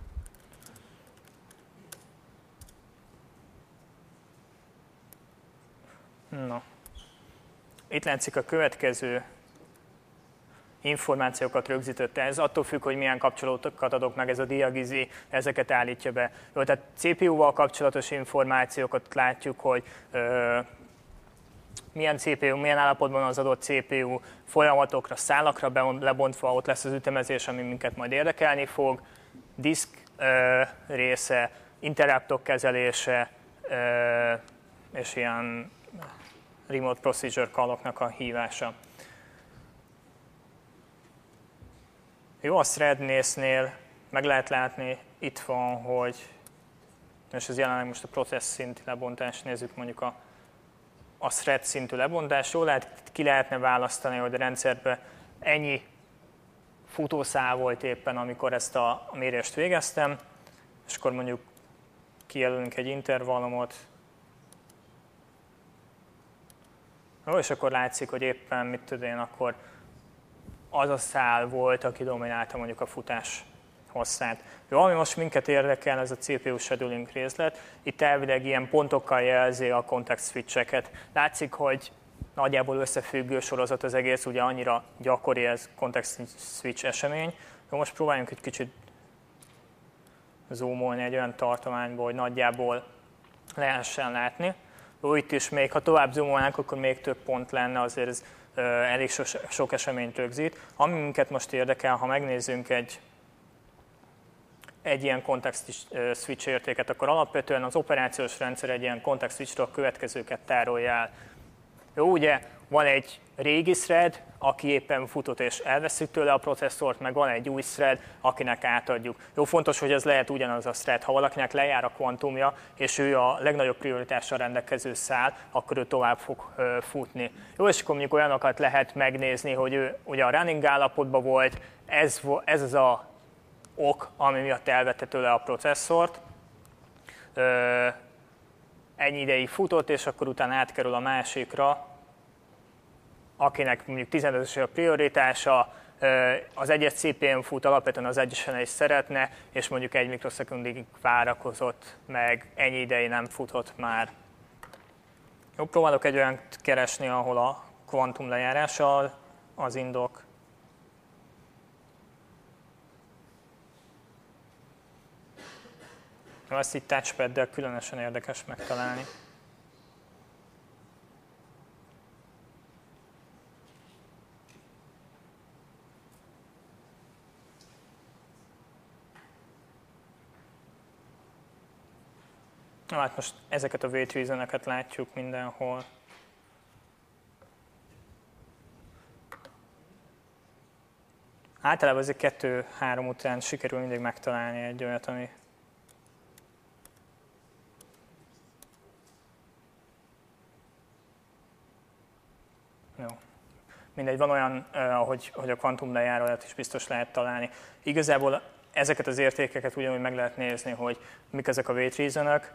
No. Itt látszik a következő információkat rögzítette. Ez attól függ, hogy milyen kapcsolókat adok meg, ez a diagizi, ezeket állítja be. Jó, tehát cé pé u-val kapcsolatos információkat látjuk, hogy ö, milyen cé pé u, milyen állapotban az adott cé pé u, folyamatokra, szálakra lebontva, ott lesz az ütemezés, ami minket majd érdekelni fog, diszk ö, része, interruptok kezelése, ö, és ilyen remote procedure call-oknak a hívása. Jó, a threadnél meg lehet látni, itt van, hogy, és ez jelenleg most a process szinti lebontás, nézzük mondjuk a, a thread szintű lebontás. Jól lehet, ki lehetne választani, hogy a rendszerben ennyi futószál volt éppen, amikor ezt a, a mérést végeztem, és akkor mondjuk kijelölünk egy intervallumot. Jó, és akkor látszik, hogy éppen, mit tudom én, akkor az a szál volt, aki dominálta mondjuk a futás hosszát. Jó, ami most minket érdekel, ez a cé pé u scheduling részlet. Itt elvileg ilyen pontokkal jelzi a context switcheket. Látszik, hogy nagyjából összefüggő sorozat az egész, ugye annyira gyakori ez context switch esemény. Jó, most próbáljunk egy kicsit zoomolni egy olyan tartományból, hogy nagyjából lehessen látni. Jó, itt is még, ha tovább zoomolnánk, akkor még több pont lenne, azért ez elég so, sok eseményt rögzít. Ami minket most érdekel, ha megnézzünk egy, egy ilyen context switch értéket, akkor alapvetően az operációs rendszer egy ilyen context switchről a következőket tárolja el. Jó, ugye van egy régi thread, aki éppen futott és elveszük tőle a processzort, meg van egy új thread, akinek átadjuk. Jó, fontos, hogy ez lehet ugyanaz a thread. Ha valakinek lejár a kvantumja, és ő a legnagyobb prioritással rendelkező szál, akkor ő tovább fog futni. Jó, és akkor mondjuk olyanokat lehet megnézni, hogy ő ugye a running állapotban volt, ez, ez az a ok, ami miatt elvette tőle a processzort. Ennyi ideig futott, és akkor utána átkerül a másikra, akinek mondjuk tizenötös a prioritása, az egyes cé pé u-n fut, alapvetően az egyesen is szeretne, és mondjuk egy mikroszekundig várakozott, meg ennyi ideig nem futott már. Jó, próbálok egy olyan keresni, ahol a kvantum lejárással az indok. Ezt így touchpaddel különösen érdekes megtalálni. Na, hát most ezeket a weight reason-eket látjuk mindenhol. Általában azért kettő-három után sikerül mindig megtalálni egy olyat, ami jó. Mindegy, van olyan, ahogy, hogy a kvantum lejáróját is biztos lehet találni. Igazából ezeket az értékeket ugyanúgy meg lehet nézni, hogy mik ezek a weight reason-ök.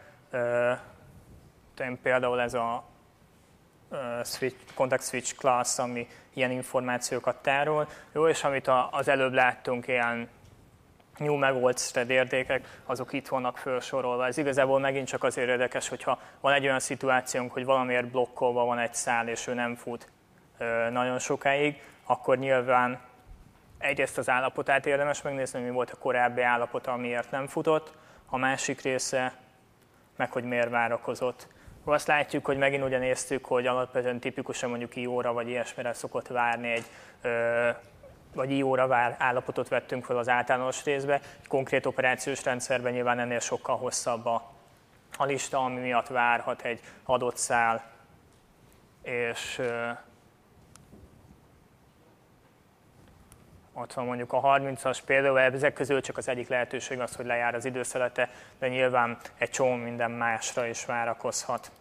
Például ez a switch, contact switch class, ami ilyen információkat tárol. Jó, és amit az előbb láttunk, ilyen new megold thread értékek, azok itt vannak felsorolva. Ez igazából megint csak azért érdekes, hogyha van egy olyan szituációnk, hogy valamiért blokkolva van egy szál, és ő nem fut nagyon sokáig, akkor nyilván egyrészt az állapotát érdemes megnézni, mi volt a korábbi állapota, amiért nem futott, a másik része meg, hogy miért várakozott. Azt látjuk, hogy megint ugye néztük, hogy alapvetően tipikusan mondjuk i óra vagy ilyesmire szokott várni egy, vagy i óra vár állapotot vettünk fel az általános részbe. Egy konkrét operációs rendszerben nyilván ennél sokkal hosszabb a, a lista, ami miatt várhat egy adott szál, és ott van mondjuk a harmincas például, ezek közül csak az egyik lehetőség az, hogy lejár az időszelete, de nyilván egy csomó minden másra is várakozhat.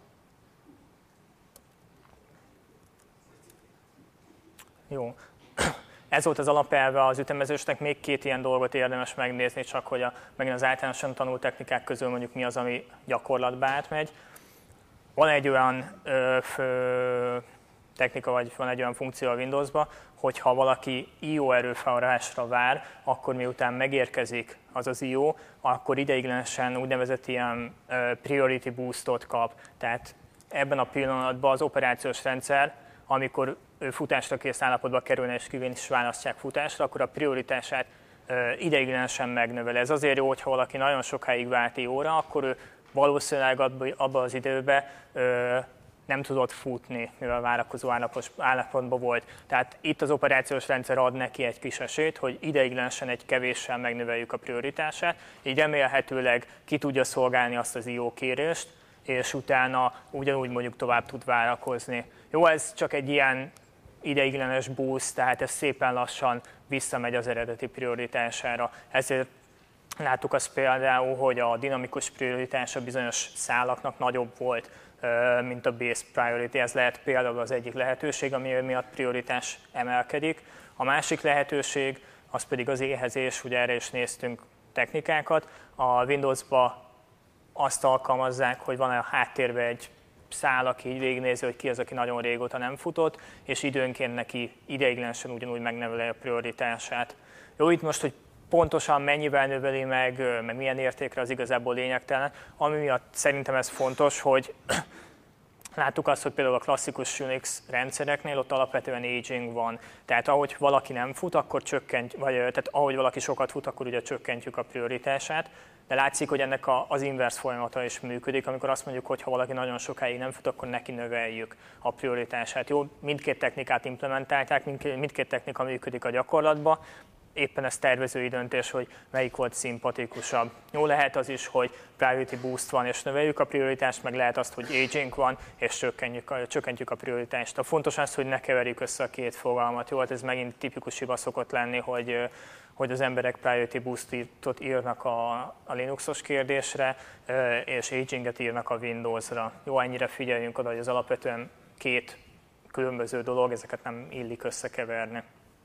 Jó. Ez volt az alapelve az ütemezésnek, még két ilyen dolgot érdemes megnézni, csak hogy a, megint az általánosan tanult technikák közül mondjuk mi az, ami gyakorlatba átmegy. Van egy olyan ö, fő, technika, vagy van egy olyan funkció a Windowsban, hogyha valaki i o erőforrásra vár, akkor miután megérkezik az az i o, akkor ideiglenesen úgynevezett ilyen priority boostot kap. Tehát ebben a pillanatban az operációs rendszer, amikor ő futásra kész állapotba kerülne és kívül is választják futásra, akkor a prioritását ideiglenesen megnöveli. Ez azért jó, hogyha valaki nagyon sokáig várt i óra, akkor ő valószínűleg abban az időben nem tudott futni, mivel várakozó állapotban volt. Tehát itt az operációs rendszer ad neki egy kis esélyt, hogy ideiglenesen egy kevéssel megnöveljük a prioritását, így remélhetőleg ki tudja szolgálni azt az i o kérést, és utána ugyanúgy mondjuk tovább tud várakozni. Jó, ez csak egy ilyen ideiglenes boost, tehát ez szépen lassan visszamegy az eredeti prioritására. Ezért láttuk azt például, hogy a dinamikus prioritása bizonyos szálaknak nagyobb volt, mint a base priority. Ez lehet például az egyik lehetőség, ami miatt prioritás emelkedik. A másik lehetőség, az pedig az éhezés, ugye erre is néztünk technikákat. A Windowsban azt alkalmazzák, hogy van a háttérben egy szál, aki így végignézi, hogy ki az, aki nagyon régóta nem futott, és időnként neki ideiglenesen ugyanúgy megnöveli a prioritását. Jó, itt most, hogy pontosan mennyivel növeli meg, meg milyen értékre, az igazából lényegtelen. Ami miatt szerintem ez fontos, hogy láttuk azt, hogy például a klasszikus Unix rendszereknél ott alapvetően aging van. Tehát ahogy valaki nem fut, akkor csökkent, vagy tehát ahogy valaki sokat fut, akkor ugye csökkentjük a prioritását. De látszik, hogy ennek az inverse folyamata is működik, amikor azt mondjuk, hogy ha valaki nagyon sokáig nem fut, akkor neki növeljük a prioritását. Jó, mindkét technikát implementálták, mindkét technika működik a gyakorlatban. Éppen ez tervezői döntés, hogy melyik volt szimpatikusabb. Jó, lehet az is, hogy priority boost van és növeljük a prioritást, meg lehet azt, hogy aging van és csökkentjük a, csökkentjük a prioritást. A fontos az, hogy ne keverjük össze a két fogalmat. Jó, hát ez megint tipikus hiba szokott lenni, hogy, hogy az emberek priority boostot írnak a, a Linuxos kérdésre, és aginget írnak a Windowsra. Jó, ennyire figyeljünk oda, hogy az alapvetően két különböző dolog, ezeket nem illik összekeverni.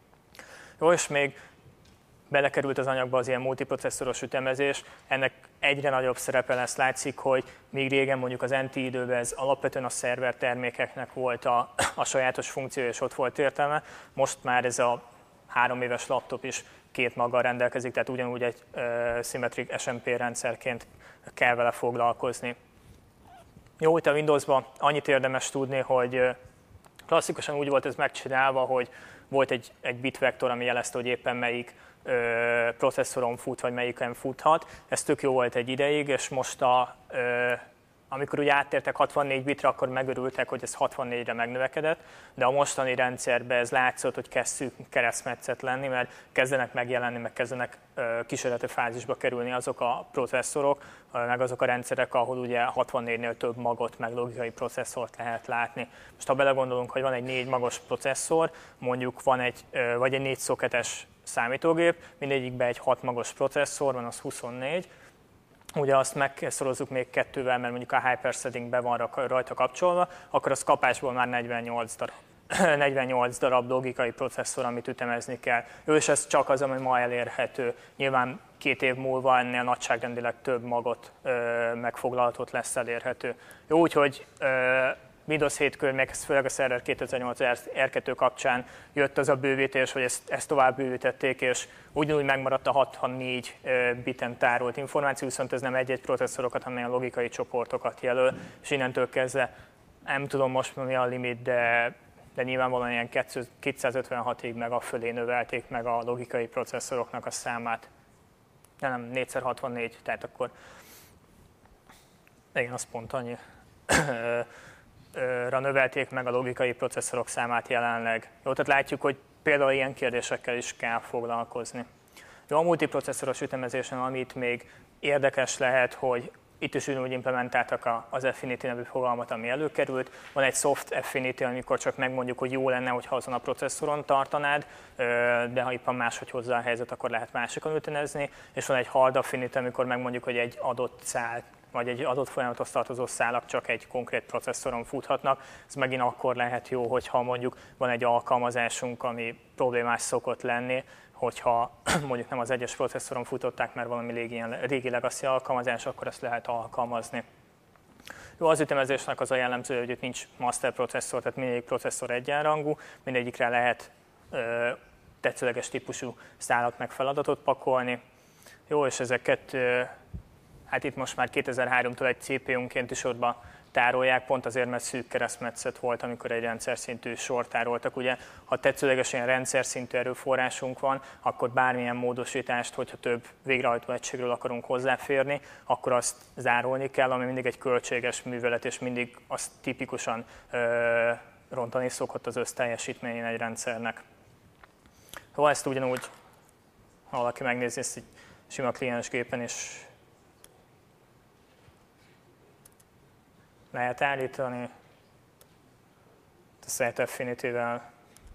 Jó, és még belekerült az anyagba az ilyen multiprocesszoros ütemezés, ennek egyre nagyobb szerepe lesz, látszik, hogy még régen mondjuk az en té időben ez alapvetően a szerver termékeknek volt a, a sajátos funkció, és ott volt értelme, most már ez a három éves laptop is két maggal rendelkezik, tehát ugyanúgy egy uh, Symmetric es em pé rendszerként kell vele foglalkozni. Jó, itt a Windowsban annyit érdemes tudni, hogy uh, klasszikusan úgy volt ez megcsinálva, hogy volt egy, egy bitvektor, ami jelezte, hogy éppen melyik ö, processzoron fut, vagy melyiken futhat. Ez tök jó volt egy ideig, és most a, ö, amikor úgy áttértek hatvannégy bitre, akkor megörültek, hogy ez hatvannégyre megnövekedett, de a mostani rendszerben ez látszott, hogy kezd szűk keresztmetszet lenni, mert kezdenek megjelenni, meg kezdenek ö, kísérleti fázisba kerülni azok a processzorok, meg azok a rendszerek, ahol ugye hatvannégynél több magot, meg logikai processzort lehet látni. Most ha belegondolunk, hogy van egy négy magos processzor, mondjuk van egy, ö, vagy egy négy szoketes számítógép, mindegyikben egy hat magos processzor van, az huszonnégy. Ugye azt megszorozzuk még kettővel, mert mondjuk a hyperthreading be van rajta kapcsolva, akkor az kapásból már negyvennyolc darab, negyvennyolc darab logikai processzor, amit ütemezni kell. Jó, és ez csak az, ami ma elérhető. Nyilván két év múlva ennél nagyságrendileg több magot ö, megfoglalhatót lesz elérhető. Jó, úgyhogy ö, Windows hét körül, meg főleg a Server kétezer-nyolc er kettő kapcsán jött az a bővítés, hogy ezt, ezt tovább bővítették, és ugyanúgy megmaradt a hatvannégy biten tárolt információ, viszont ez nem egy-egy processzorokat, hanem a logikai csoportokat jelöl, és innentől kezdve nem tudom most mi a limit, de, de nyilvánvalóan ilyen kétszázötvenhatig meg a fölé növelték meg a logikai processzoroknak a számát. De nem, négyszer hatvannégy, tehát akkor igen, az pont annyi. ra növelték meg a logikai processzorok számát jelenleg. Jó, tehát látjuk, hogy például ilyen kérdésekkel is kell foglalkozni. Jó, a multiprocesszoros ütemezésen, amit még érdekes lehet, hogy itt is ugyanúgy implementáltak az Affinity nevű fogalmat, ami előkerült. Van egy soft Affinity, amikor csak megmondjuk, hogy jó lenne, hogyha azon a processzoron tartanád, de ha éppen máshogy hozzá a helyzet, akkor lehet másikon ütemezni. És van egy hard Affinity, amikor megmondjuk, hogy egy adott szál vagy egy adott folyamathoz tartozó szálak csak egy konkrét processzoron futhatnak. Ez megint akkor lehet jó, hogyha mondjuk van egy alkalmazásunk, ami problémás szokott lenni, hogyha mondjuk nem az egyes processzoron futották, mert valami régi, régi legacy alkalmazás, akkor ezt lehet alkalmazni. Jó, az ütemezésnek az a jellemző, hogy itt nincs master processzor, tehát mindegyik processzor egyenrangú, mindegyikre lehet ö, tetszőleges típusú szálat meg feladatot pakolni. Jó, és ezeket ö, hát itt most már kétezer-háromtól egy cé pé u-nként is sorba tárolják, pont azért, mert szűk keresztmetszet volt, amikor egy rendszer szintű sort tároltak. Ugye, ha tetszőleges ilyen rendszer szintű erőforrásunk van, akkor bármilyen módosítást, hogyha több végrehajtó egységről akarunk hozzáférni, akkor azt zárolni kell, ami mindig egy költséges művelet, és mindig azt tipikusan ö, rontani szokott az összteljesítményén egy rendszernek. Ha ezt ugyanúgy, ha valaki megnézi ezt egy sima kliensgépen is, lehet állítani a Set Affinity-vel.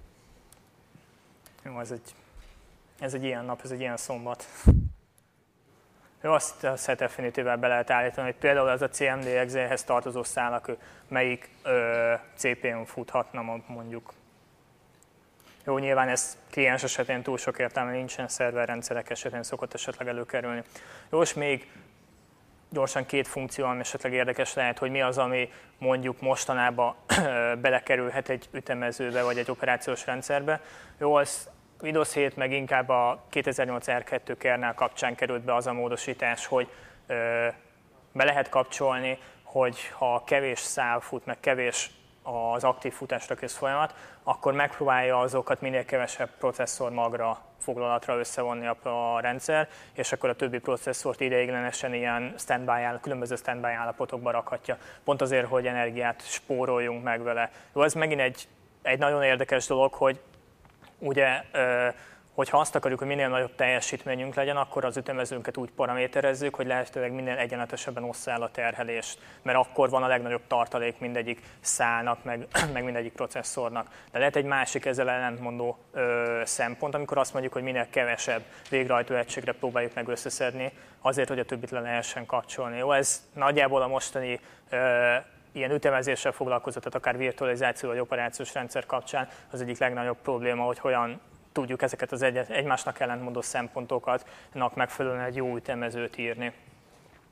Jó, ez egy, ez egy ilyen nap, ez egy ilyen szombat. Jó, azt a Set Affinity-vel be lehet állítani, hogy például ez a cé em dé iksz é-hez tartozó szálak, melyik ö, cé pé u-n futhatna mondjuk. Jó, nyilván ez kliens esetén túl sok értelme nincsen, szerverrendszerek esetén szokott esetleg előkerülni. Jó, és még gyorsan két funkció, ami esetleg érdekes lehet, hogy mi az, ami mondjuk mostanában belekerülhet egy ütemezőbe vagy egy operációs rendszerbe. Jó, az Windows hét meg inkább a kétezer-nyolc er kettő kernel kapcsán került be az a módosítás, hogy ö, be lehet kapcsolni, hogy ha kevés szál fut, meg kevés az aktív futásra kész folyamat, akkor megpróbálja azokat minél kevesebb processzor magra, foglalatra összevonni a rendszer, és akkor a többi processzort ideiglenesen ilyen standby áll, különböző standby állapotokba rakhatja. Pont azért, hogy energiát spóroljunk meg vele. Jó, ez megint egy, egy nagyon érdekes dolog, hogy ugye, hogyha azt akarjuk, hogy minél nagyobb teljesítményünk legyen, akkor az ütemezőnket úgy paraméterezzük, hogy lehetőleg minél egyenletesebben ossza el a terhelést, mert akkor van a legnagyobb tartalék mindegyik szálnak, meg, meg mindegyik processzornak. De lehet egy másik ezzel ellentmondó ö, szempont, amikor azt mondjuk, hogy minél kevesebb végrehajtó egységre próbáljuk meg összeszedni, azért, hogy a többit le lehessen kapcsolni. Jó, ez nagyjából a mostani ö, ilyen ütemezéssel foglalkozott, tehát akár virtualizáció vagy operációs rendszer kapcsán az egyik legnagyobb probléma, hogy hogyan tudjuk ezeket az egy, egymásnak ellentmondó szempontokat megfelelően egy jó ütemezőt írni.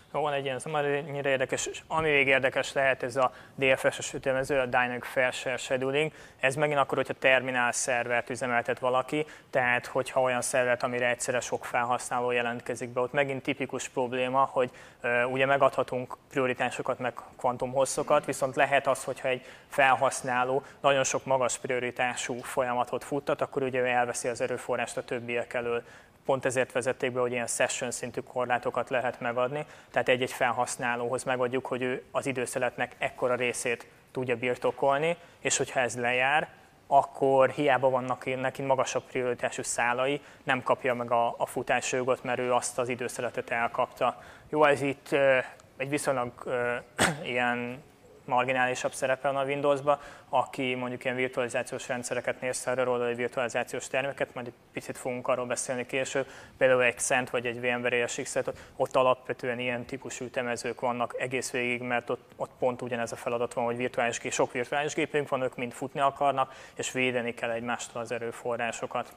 Jó, van egy ilyen, szóval annyira érdekes, ami még érdekes lehet, ez a dé ef es-es ütemező, a Dynamic Fair Share Scheduling. Ez megint akkor, hogyha terminál szervert üzemeltet valaki, tehát hogyha olyan szervert, amire egyszerre sok felhasználó jelentkezik be, ott megint tipikus probléma, hogy uh, ugye megadhatunk prioritásokat, meg kvantumhosszokat, viszont lehet az, hogyha egy felhasználó nagyon sok magas prioritású folyamatot futtat, akkor ugye ő elveszi az erőforrást a többiek elől. Pont ezért vezették be, hogy ilyen session szintű korlátokat lehet megadni, tehát egy-egy felhasználóhoz megadjuk, hogy ő az időszeletnek ekkora részét tudja birtokolni, és hogyha ez lejár, akkor hiába vannak neki magasabb prioritású szálai, nem kapja meg a, a futásjogot, mert ő azt az időszeletet elkapta. Jó, ez itt uh, egy viszonylag uh, ilyen marginálisabb szerepe van a Windowsban, aki mondjuk ilyen virtualizációs rendszereket néz szerver oldali virtualizációs terméket, majd egy picit fogunk arról beszélni később, például egy Xent vagy egy VMware E S X-et, ott alapvetően ilyen típusú ütemezők vannak egész végig, mert ott, ott pont ugyanez a feladat van, hogy virtuális, sok virtuális gépünk van, ők mind futni akarnak, és védeni kell egymástól az erőforrásokat.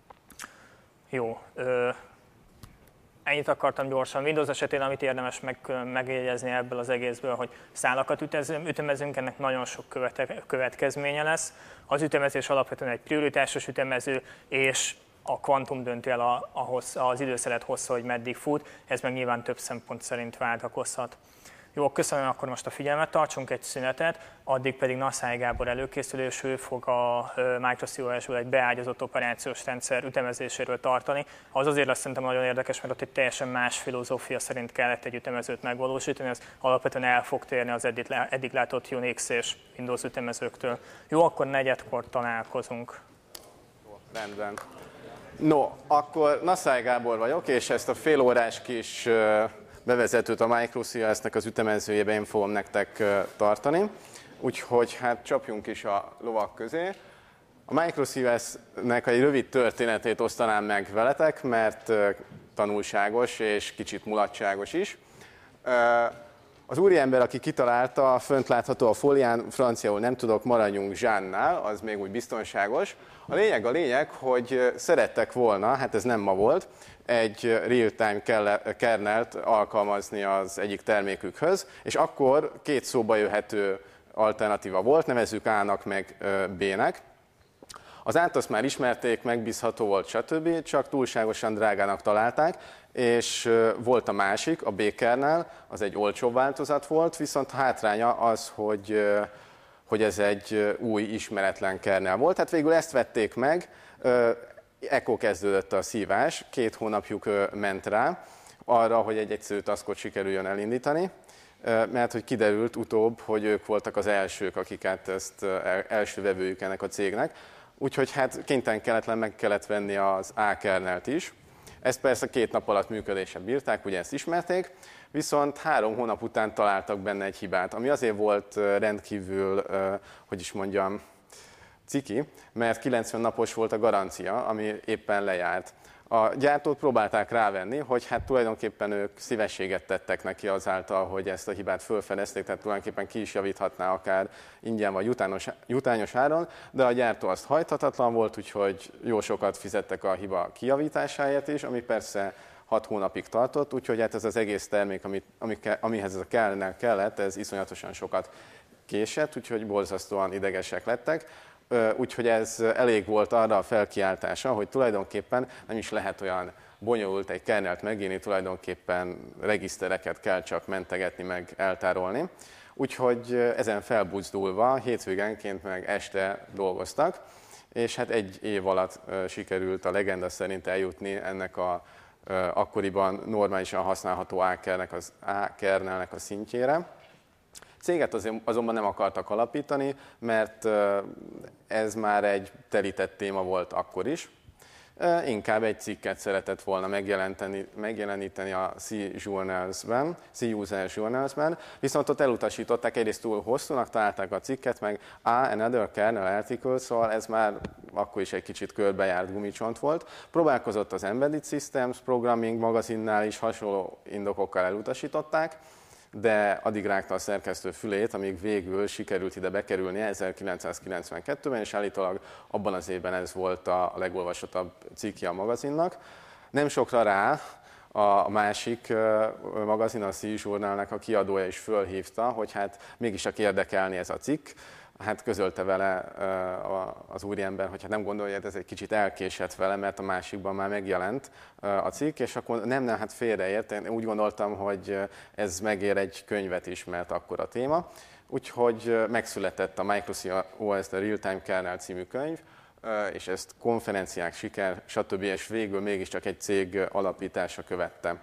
Jó. Ö Ennyit akartam gyorsan. Windows esetén, amit érdemes meg, megjegyezni ebből az egészből, hogy szálakat ütemezünk, ennek nagyon sok követe, következménye lesz. Az ütemezés alapvetően egy prioritásos ütemező, és a kvantum dönti el a, a hossz, az időszelet hossza, hogy meddig fut, ez meg nyilván több szempont szerint váltakozhat. Jó, köszönöm, akkor most a figyelmet, tartsunk egy szünetet, addig pedig Naszály Gábor előkészülő, és ő fog a MicroCOS-ből egy beágyazott operációs rendszer ütemezéséről tartani. Az azért lesz szerintem nagyon érdekes, mert ott egy teljesen más filozófia szerint kellett egy ütemezőt megvalósítani, ez alapvetően el fog térni az eddig, eddig látott Unix és Windows ütemezőktől. Jó, akkor negyedkor találkozunk. Jó, rendben. No, akkor Naszály Gábor vagyok, és ezt a félórás kis bevezetőt a MicroCOS-nek az ütemezőjében én fogom nektek tartani. Úgyhogy hát csapjunk is a lovak közé. A MicroCOS-nek egy rövid történetét osztanám meg veletek, mert tanulságos és kicsit mulatságos is. Az úriember, aki kitalálta, fönt látható a fólián, franciául nem tudok, maradjunk Jeannál, az még úgy biztonságos. A lényeg a lényeg, hogy szerettek volna, hát ez nem ma volt, egy real-time kernelt alkalmazni az egyik termékükhöz, és akkor két szóba jöhető alternatíva volt, nevezzük A-nak meg B-nek. Az A-t azt már ismerték, megbízható volt, stb., csak túlságosan drágának találták, és volt a másik, a B-kernel, az egy olcsóbb változat volt, viszont a hátránya az, hogy, hogy ez egy új, ismeretlen kernel volt. Hát végül ezt vették meg, ekkor kezdődött a szívás, két hónapjuk ment rá arra, hogy egy egyszerű taskot sikerüljön elindítani, mert hogy kiderült utóbb, hogy ők voltak az elsők, akiket ezt első vevőjük ennek a cégnek. Úgyhogy hát kénytelen meg kellett venni az A-kernelt is. Ezt persze két nap alatt működésre bírták, ugye ezt ismerték, viszont három hónap után találtak benne egy hibát, ami azért volt rendkívül, hogy is mondjam, ciki, mert kilencven napos volt a garancia, ami éppen lejárt. A gyártót próbálták rávenni, hogy hát tulajdonképpen ők szívességet tettek neki azáltal, hogy ezt a hibát fölfedezték, tehát tulajdonképpen ki is javíthatná akár ingyen vagy jutános, jutányos áron, de a gyártó azt hajthatatlan volt, úgyhogy jó sokat fizettek a hiba kijavításáért is, ami persze hat hónapig tartott, úgyhogy hát ez az egész termék, amit, amihez ez a kernel kellett, ez iszonyatosan sokat késett, úgyhogy borzasztóan idegesek lettek. Úgyhogy ez elég volt arra a felkiáltása, hogy tulajdonképpen nem is lehet olyan bonyolult egy kernelt megírni, tulajdonképpen regisztereket kell csak mentegetni, meg eltárolni. Úgyhogy ezen felbuzdulva hétvégenként meg este dolgoztak, és hát egy év alatt sikerült a legenda szerint eljutni ennek a akkoriban normálisan használható A-kernelnek a szintjére. Céget azonban nem akartak alapítani, mert ez már egy telített téma volt akkor is. Inkább egy cikket szeretett volna megjeleníteni a C-Journals-ben, C-User Journals-ben, viszont ott elutasították, egyrészt túl hosszúnak találták a cikket, meg A, another kernel article, szóval ez már akkor is egy kicsit körbejárt gumicsont volt. Próbálkozott az Embedded Systems Programming magazinnál is, hasonló indokokkal elutasították, de addig rágta a szerkesztő fülét, amíg végül sikerült ide bekerülnie ezerkilencszázkilencvenkettőben, és állítólag abban az évben ez volt a legolvasottabb cikkje a magazinnak. Nem sokra rá A másik magazin, a C-Journalnek a kiadója is fölhívta, hogy hát mégiscsak érdekelni ez a cikk. Hát közölte vele az úriember, hogy hát nem gondolja, hogy ez egy kicsit elkésett vele, mert a másikban már megjelent a cikk, és akkor nem, nem, hát félreért. Én úgy gondoltam, hogy ez megér egy könyvet is, mert akkor a téma. Úgyhogy megszületett a Microsoft o es The Real-Time Kernel című könyv, és ezt konferenciák, siker, stb. És végül mégiscsak egy cég alapítása követte.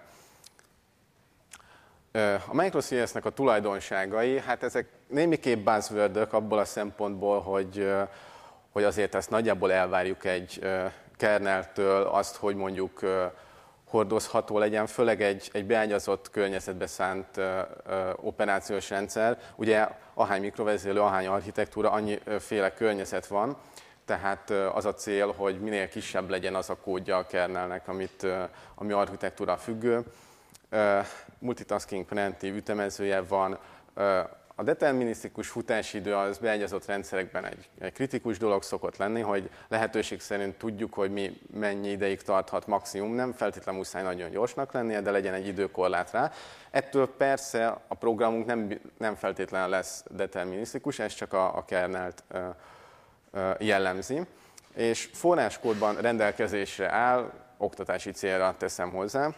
A Microsoft-nek a tulajdonságai, hát ezek némiképp buzzword-ök abból a szempontból, hogy, hogy azért ezt nagyjából elvárjuk egy kerneltől, azt, hogy mondjuk hordozható legyen, főleg egy, egy beágyazott környezetbe szánt uh, uh, operációs rendszer. Ugye ahány mikrovezérlő, ahány architektúra, annyiféle környezet van, tehát uh, az a cél, hogy minél kisebb legyen az a kódja a kernelnek, amit, uh, ami architektúra függő. Uh, multitasking preventív ütemezője van. Uh, A determinisztikus futásidő az beágyazott rendszerekben egy, egy kritikus dolog szokott lenni, hogy lehetőség szerint tudjuk, hogy mi mennyi ideig tarthat maximum, nem feltétlenül muszáj nagyon gyorsnak lennie, de legyen egy időkorlát rá. Ettől persze a programunk nem, nem feltétlenül lesz determinisztikus, ez csak a, a kernelt uh, uh, jellemzi. És forráskódban rendelkezésre áll, oktatási célra teszem hozzá,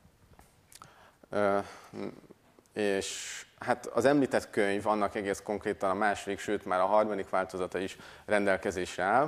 uh, és hát az említett könyv, annak egész konkrétan a második, sőt már a harmadik változata is rendelkezésre áll.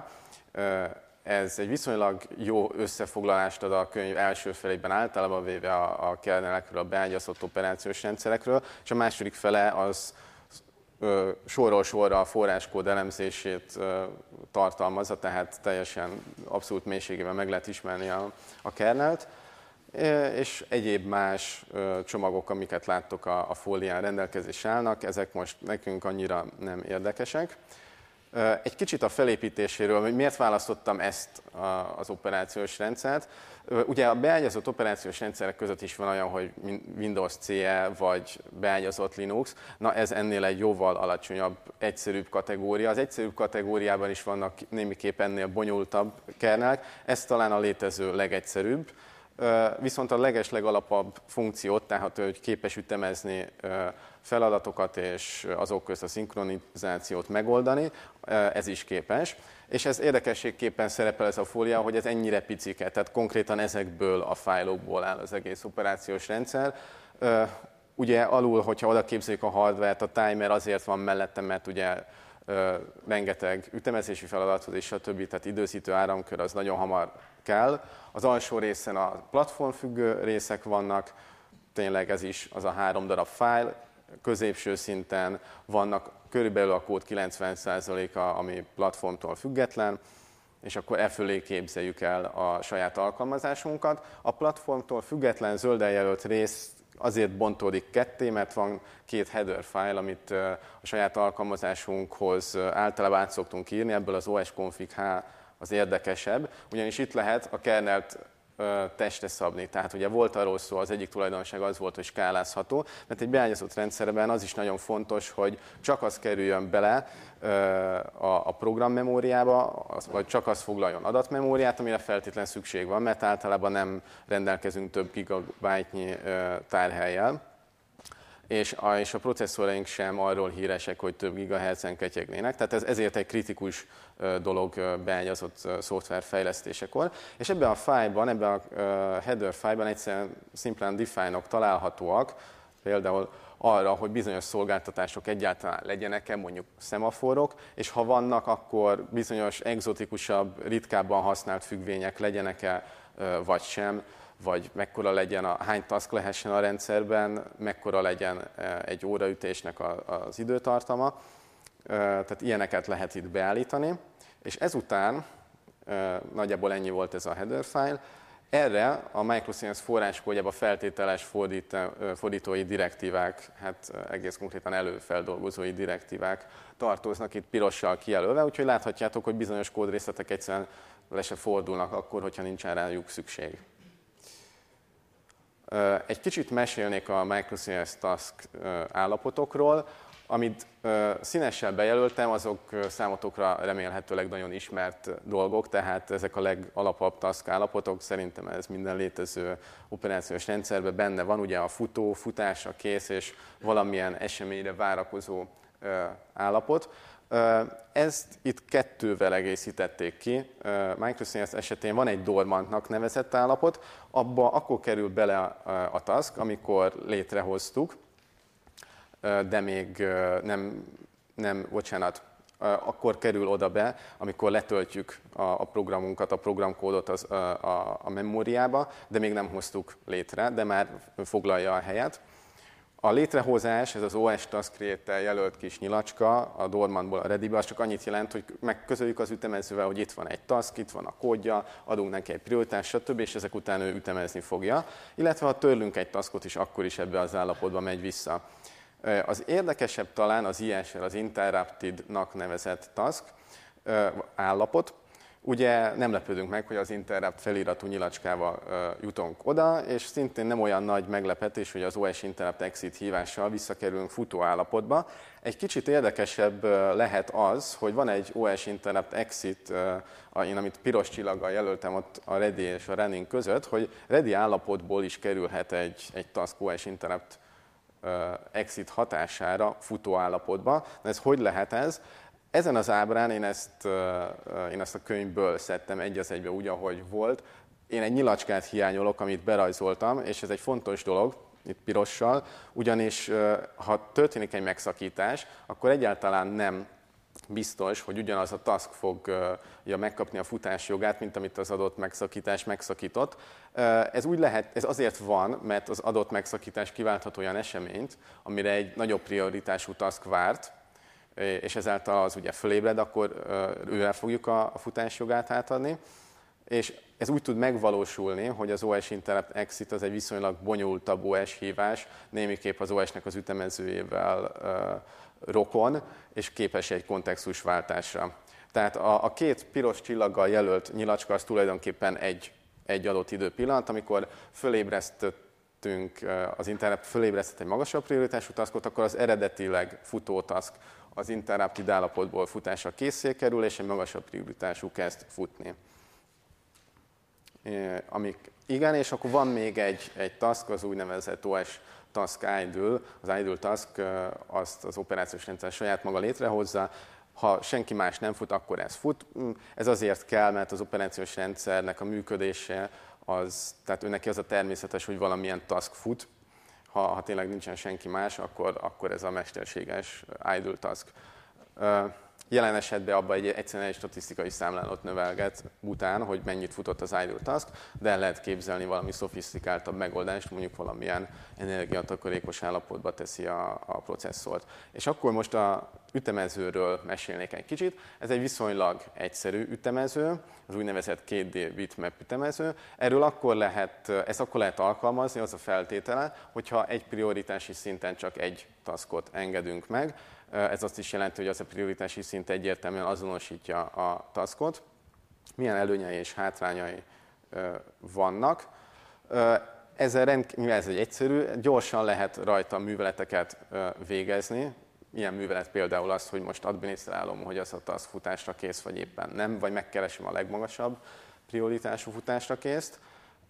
Ez egy viszonylag jó összefoglalást ad a könyv első felében általában véve a, a kernelekről, a beágyazott operációs rendszerekről, és a második fele az ö, sorról sorra a forráskód elemzését ö, tartalmazza, tehát teljesen abszolút mélységében meg lehet ismerni a, a kernelt. És egyéb más csomagok, amiket láttok a, a fólián rendelkezésre állnak, ezek most nekünk annyira nem érdekesek. Egy kicsit a felépítéséről, hogy miért választottam ezt az operációs rendszert. Ugye a beágyazott operációs rendszerek között is van olyan, hogy Windows cé e vagy beágyazott Linux. Na ez ennél egy jóval alacsonyabb, egyszerűbb kategória. Az egyszerűbb kategóriában is vannak némiképp ennél bonyolultabb kernelek. Ez talán a létező legegyszerűbb. Viszont a leges-legalapabb funkciót, tehát hogy képes ütemezni feladatokat és azok közt a szinkronizációt megoldani, ez is képes. És ez érdekességképpen szerepel ez a fólia, hogy ez ennyire picike, tehát konkrétan ezekből a fájlokból áll az egész operációs rendszer. Ugye alul, hogyha oda képzeljük a hardware-t, a timer azért van mellette, mert ugye rengeteg ütemezési feladathoz és a többi, tehát időzítő áramkör az nagyon hamar kell. Az alsó részen a platformfüggő részek vannak, tényleg ez is az a három darab fájl, középső szinten vannak körülbelül a kód kilencven százaléka, ami platformtól független, és akkor e fölé képzeljük el a saját alkalmazásunkat. A platformtól független zölden jelölt rész azért bontódik ketté, mert van két header file, amit a saját alkalmazásunkhoz általában át szoktunk írni, ebből az osconfig.h az érdekesebb, ugyanis itt lehet a kernelt testre szabni. Tehát ugye volt arról szó, az egyik tulajdonság az volt, hogy skálázható, mert egy beágyazott rendszerben az is nagyon fontos, hogy csak az kerüljön bele a programmemóriába, vagy csak az foglaljon adatmemóriát, amire feltétlenül szükség van, mert általában nem rendelkezünk több gigabájtnyi tárhellyel. És a, és a processzoraink sem arról híresek, hogy több gigahertzen ketyegnének, tehát ez ezért egy kritikus dolog beágyazott szoftver fejlesztésekor. És ebben a fájlban, ebben a header fájlban egyszerűen szimplán define-ok találhatóak, például arra, hogy bizonyos szolgáltatások egyáltalán legyenek-e, mondjuk szemaforok, és ha vannak, akkor bizonyos egzotikusabb, ritkábban használt függvények legyenek-e, vagy sem, vagy mekkora legyen, a, hány task lehessen a rendszerben, mekkora legyen egy óraütésnek az időtartama. Tehát ilyeneket lehet itt beállítani. És ezután, nagyjából ennyi volt ez a header file, erre a Microsoft forráskódjába feltételes fordít, fordítói direktívák, hát egész konkrétan előfeldolgozói direktívák tartoznak itt pirossal kijelölve, úgyhogy láthatjátok, hogy bizonyos kódrészletek egyszerűen le se fordulnak akkor, hogyha nincsen rájuk szükség. Egy kicsit mesélnék a Microsoft Task állapotokról. Amit ö, színessel bejelöltem, azok számotokra remélhetőleg nagyon ismert dolgok, tehát ezek a legalapabb task állapotok, szerintem ez minden létező operációs rendszerben benne van, ugye a futó, futásra kész és valamilyen eseményre várakozó ö, állapot. Ö, ezt itt kettővel egészítették ki. Ö, Microsoft esetén van egy dormantnak nevezett állapot, abba akkor kerül bele a, a task, amikor létrehoztuk, de még nem, nem, bocsánat, akkor kerül oda be, amikor letöltjük a programunkat, a programkódot az, a, a memóriába, de még nem hoztuk létre, de már foglalja a helyet. A létrehozás, ez az o es Task Create-tel jelölt kis nyilacska a dormantból a readybe, az csak annyit jelent, hogy megközöljük az ütemezővel, hogy itt van egy task, itt van a kódja, adunk neki egy prioritást, stb. És ezek után ő ütemezni fogja. Illetve ha törlünk egy taskot is, akkor is ebbe az állapotba megy vissza. Az érdekesebb talán az i es er, az Interrupted-nak nevezett task állapot. Ugye nem lepődünk meg, hogy az interrupt feliratú nyilacskával jutunk oda, és szintén nem olyan nagy meglepetés, hogy az o es interrupt exit hívással visszakerülünk futó állapotba. Egy kicsit érdekesebb lehet az, hogy van egy o es interrupt exit, én amit piros csillaggal jelöltem ott a ready és a running között, hogy ready állapotból is kerülhet egy, egy task o es interrupt exit hatására futó állapotba. De ez hogy lehet ez? Ezen az ábrán én ezt, én ezt a könyvből szedtem egy az egybe úgy, ahogy volt. Én egy nyilacskát hiányolok, amit berajzoltam, és ez egy fontos dolog, itt pirossal, ugyanis ha történik egy megszakítás, akkor egyáltalán nem biztos, hogy ugyanaz a task fogja megkapni a futás jogát, mint amit az adott megszakítás megszakított. Ez úgy lehet, ez azért van, mert az adott megszakítás kiválthat olyan eseményt, amire egy nagyobb prioritású task várt, és ezáltal az ugye fölébred, akkor őre fogjuk a futás jogát átadni. És ez úgy tud megvalósulni, hogy az o es interrupt exit az egy viszonylag bonyolultabb o es hívás, némiképp az o es-nek az ütemezőjével rokon, és képes egy kontextusváltásra. Tehát a, a két piros csillaggal jelölt nyilacska az tulajdonképpen egy, egy adott időpillanat, amikor fölébresztettünk, az interrupt fölébresztett egy magasabb prioritású taskot, akkor az eredetileg futó task az interrupted állapotból futásra készé kerül, és egy magasabb prioritású kezd futni. Amik, igen, és akkor van még egy, egy task, az úgynevezett o es task idle, az idle task, azt az operációs rendszer saját maga létrehozza. Ha senki más nem fut, akkor ez fut. Ez azért kell, mert az operációs rendszernek a működése, az, tehát ő neki az a természetes, hogy valamilyen task fut. Ha, ha tényleg nincsen senki más, akkor, akkor ez a mesterséges idle task. Jelen esetben abban egy, egyszerűen egy statisztikai számlálót növelget után, hogy mennyit futott az idle task, de el lehet képzelni valami szofisztikáltabb megoldást, mondjuk valamilyen energiatakarékos állapotba teszi a, a processzort. És akkor most a ütemezőről mesélnék egy kicsit. Ez egy viszonylag egyszerű ütemező, az úgynevezett két dé bitmap ütemező. Erről akkor lehet, ezt akkor lehet alkalmazni, az a feltétele, hogyha egy prioritási szinten csak egy taskot engedünk meg. Ez azt is jelenti, hogy az a prioritási szint egyértelműen azonosítja a taskot. Milyen előnyei és hátrányai vannak. Ezzel rendkívül, ez egy egyszerű, gyorsan lehet rajta műveleteket végezni. Ilyen művelet például az, hogy most adminisztrálom, hogy az a task futásra kész, vagy éppen nem, vagy megkeresem a legmagasabb prioritású futásra készt,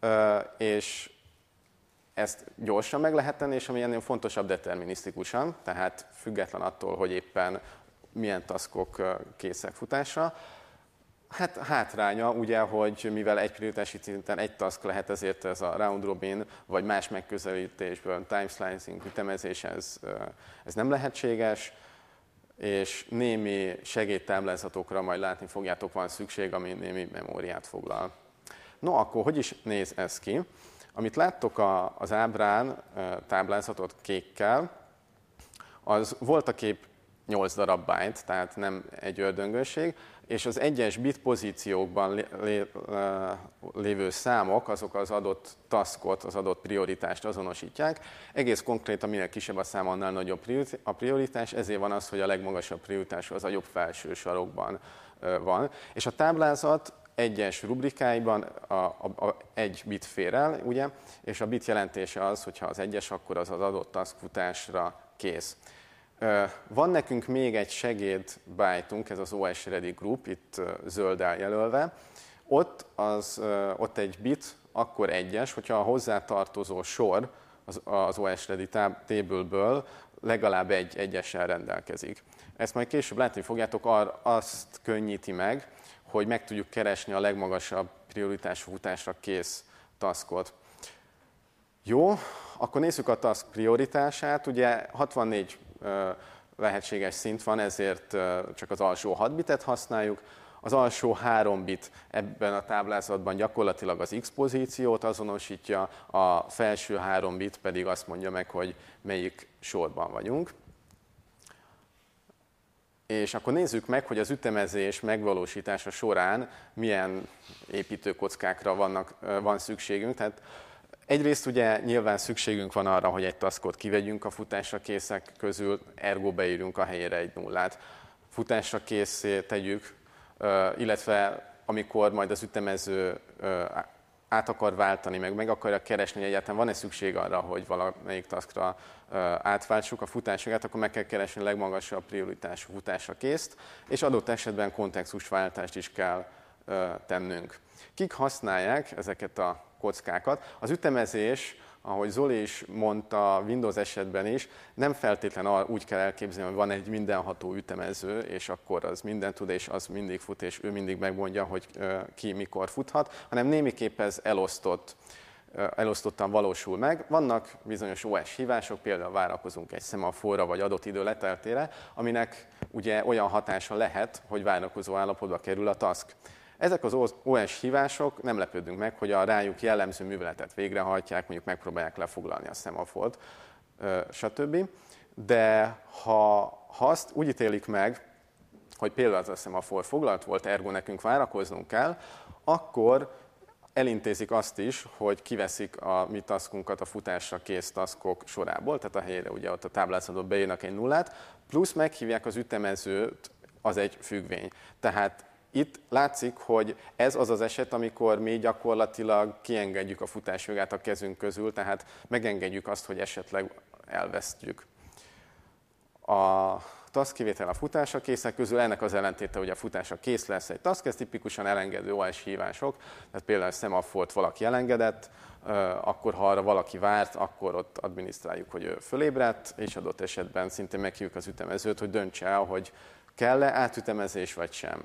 és ezt gyorsan meg lehet tenni, és ami ennél fontosabb, determinisztikusan, tehát független attól, hogy éppen milyen taskok készek futásra. Hát hátránya ugye, hogy mivel egy prioritási szinten egy task lehet, ezért ez a round robin, vagy más megközelítésből time slicing, ütemezés, ez, ez nem lehetséges, és némi segédtáblázatokra majd látni fogjátok, van szükség, ami némi memóriát foglal. No, akkor hogy is néz ez ki? Amit láttok a, az ábrán, táblázatot kékkel, az voltaképp nyolc darab byte, tehát nem egy ördöngőség, és az egyes bit pozíciókban lé, lé, lévő számok, azok az adott taskot, az adott prioritást azonosítják. Egész konkrétan minél kisebb a szám, annál nagyobb a prioritás, ezért van az, hogy a legmagasabb prioritás az a jobb felső sarokban van. És a táblázat egyes rubrikáiban a, a, a egy bit fér el, ugye? És a bit jelentése az, hogy ha az egyes, akkor az az adott task futásra kész. Van nekünk még egy segédbyte-unk, ez az o es Ready Group, itt zölddel jelölve. Ott, az, ott egy bit akkor egyes, hogyha a hozzátartozó sor az, az o es Ready table-ből legalább egy egyessel rendelkezik. Ezt majd később látni fogjátok, ar, azt könnyíti meg, hogy meg tudjuk keresni a legmagasabb prioritású futásra kész taskot. Jó, akkor nézzük a task prioritását. Ugye hatvannégy lehetséges szint van, ezért csak az alsó hat bitet használjuk. Az alsó három bit ebben a táblázatban gyakorlatilag az X pozíciót azonosítja, a felső három bit pedig azt mondja meg, hogy melyik sorban vagyunk. És akkor nézzük meg, hogy az ütemezés megvalósítása során milyen építőkockákra vannak, van szükségünk. Tehát egyrészt ugye nyilván szükségünk van arra, hogy egy taskot kivegyünk a futásra készek közül, ergo beírjunk a helyére egy nullát. Futásra készé tegyük, illetve amikor majd az ütemező át akar váltani, meg meg akarja keresni, hogy egyáltalán van-e szükség arra, hogy valamelyik taskra átváltsuk a futásjogát, akkor meg kell keresni a legmagasabb prioritású futásra készt, és adott esetben kontextusváltást is kell tennünk. Kik használják ezeket a kockákat? Az ütemezés, ahogy Zoli is mondta Windows esetben is, nem feltétlenül úgy kell elképzelni, hogy van egy mindenható ütemező, és akkor az mindent tud, és az mindig fut, és ő mindig megmondja, hogy ki mikor futhat, hanem némiképp ez elosztott, elosztottan valósul meg. Vannak bizonyos o es hívások, például várakozunk egy szemaforra, vagy adott idő leteltére, aminek ugye olyan hatása lehet, hogy várakozó állapotba kerül a task. Ezek az o es hívások, nem lepődünk meg, hogy a rájuk jellemző műveletet végrehajtják, mondjuk megpróbálják lefoglalni a szemafort, stb. De ha, ha azt úgy ítélik meg, hogy például az a szemafor foglalt volt, ergo nekünk várakoznunk kell, akkor elintézik azt is, hogy kiveszik a mi taskunkat a futásra kész taskok sorából, tehát a helyére ugye ott a táblázatban beírnak egy nullát, plusz meghívják az ütemezőt, az egy függvény. Tehát itt látszik, hogy ez az az eset, amikor mi gyakorlatilag kiengedjük a futásjogát a kezünk közül, tehát megengedjük azt, hogy esetleg elvesztjük. A task kivétel a futásra készek közül, ennek az ellentéte, hogy a futásra kész lesz egy task, ez tipikusan elengedő o es hívások, tehát például szemafort valaki elengedett, akkor ha arra valaki várt, akkor ott adminisztráljuk, hogy ő fölébredt, és adott esetben szintén meghívjuk az ütemezőt, hogy döntse el, hogy kell-e átütemezés vagy sem.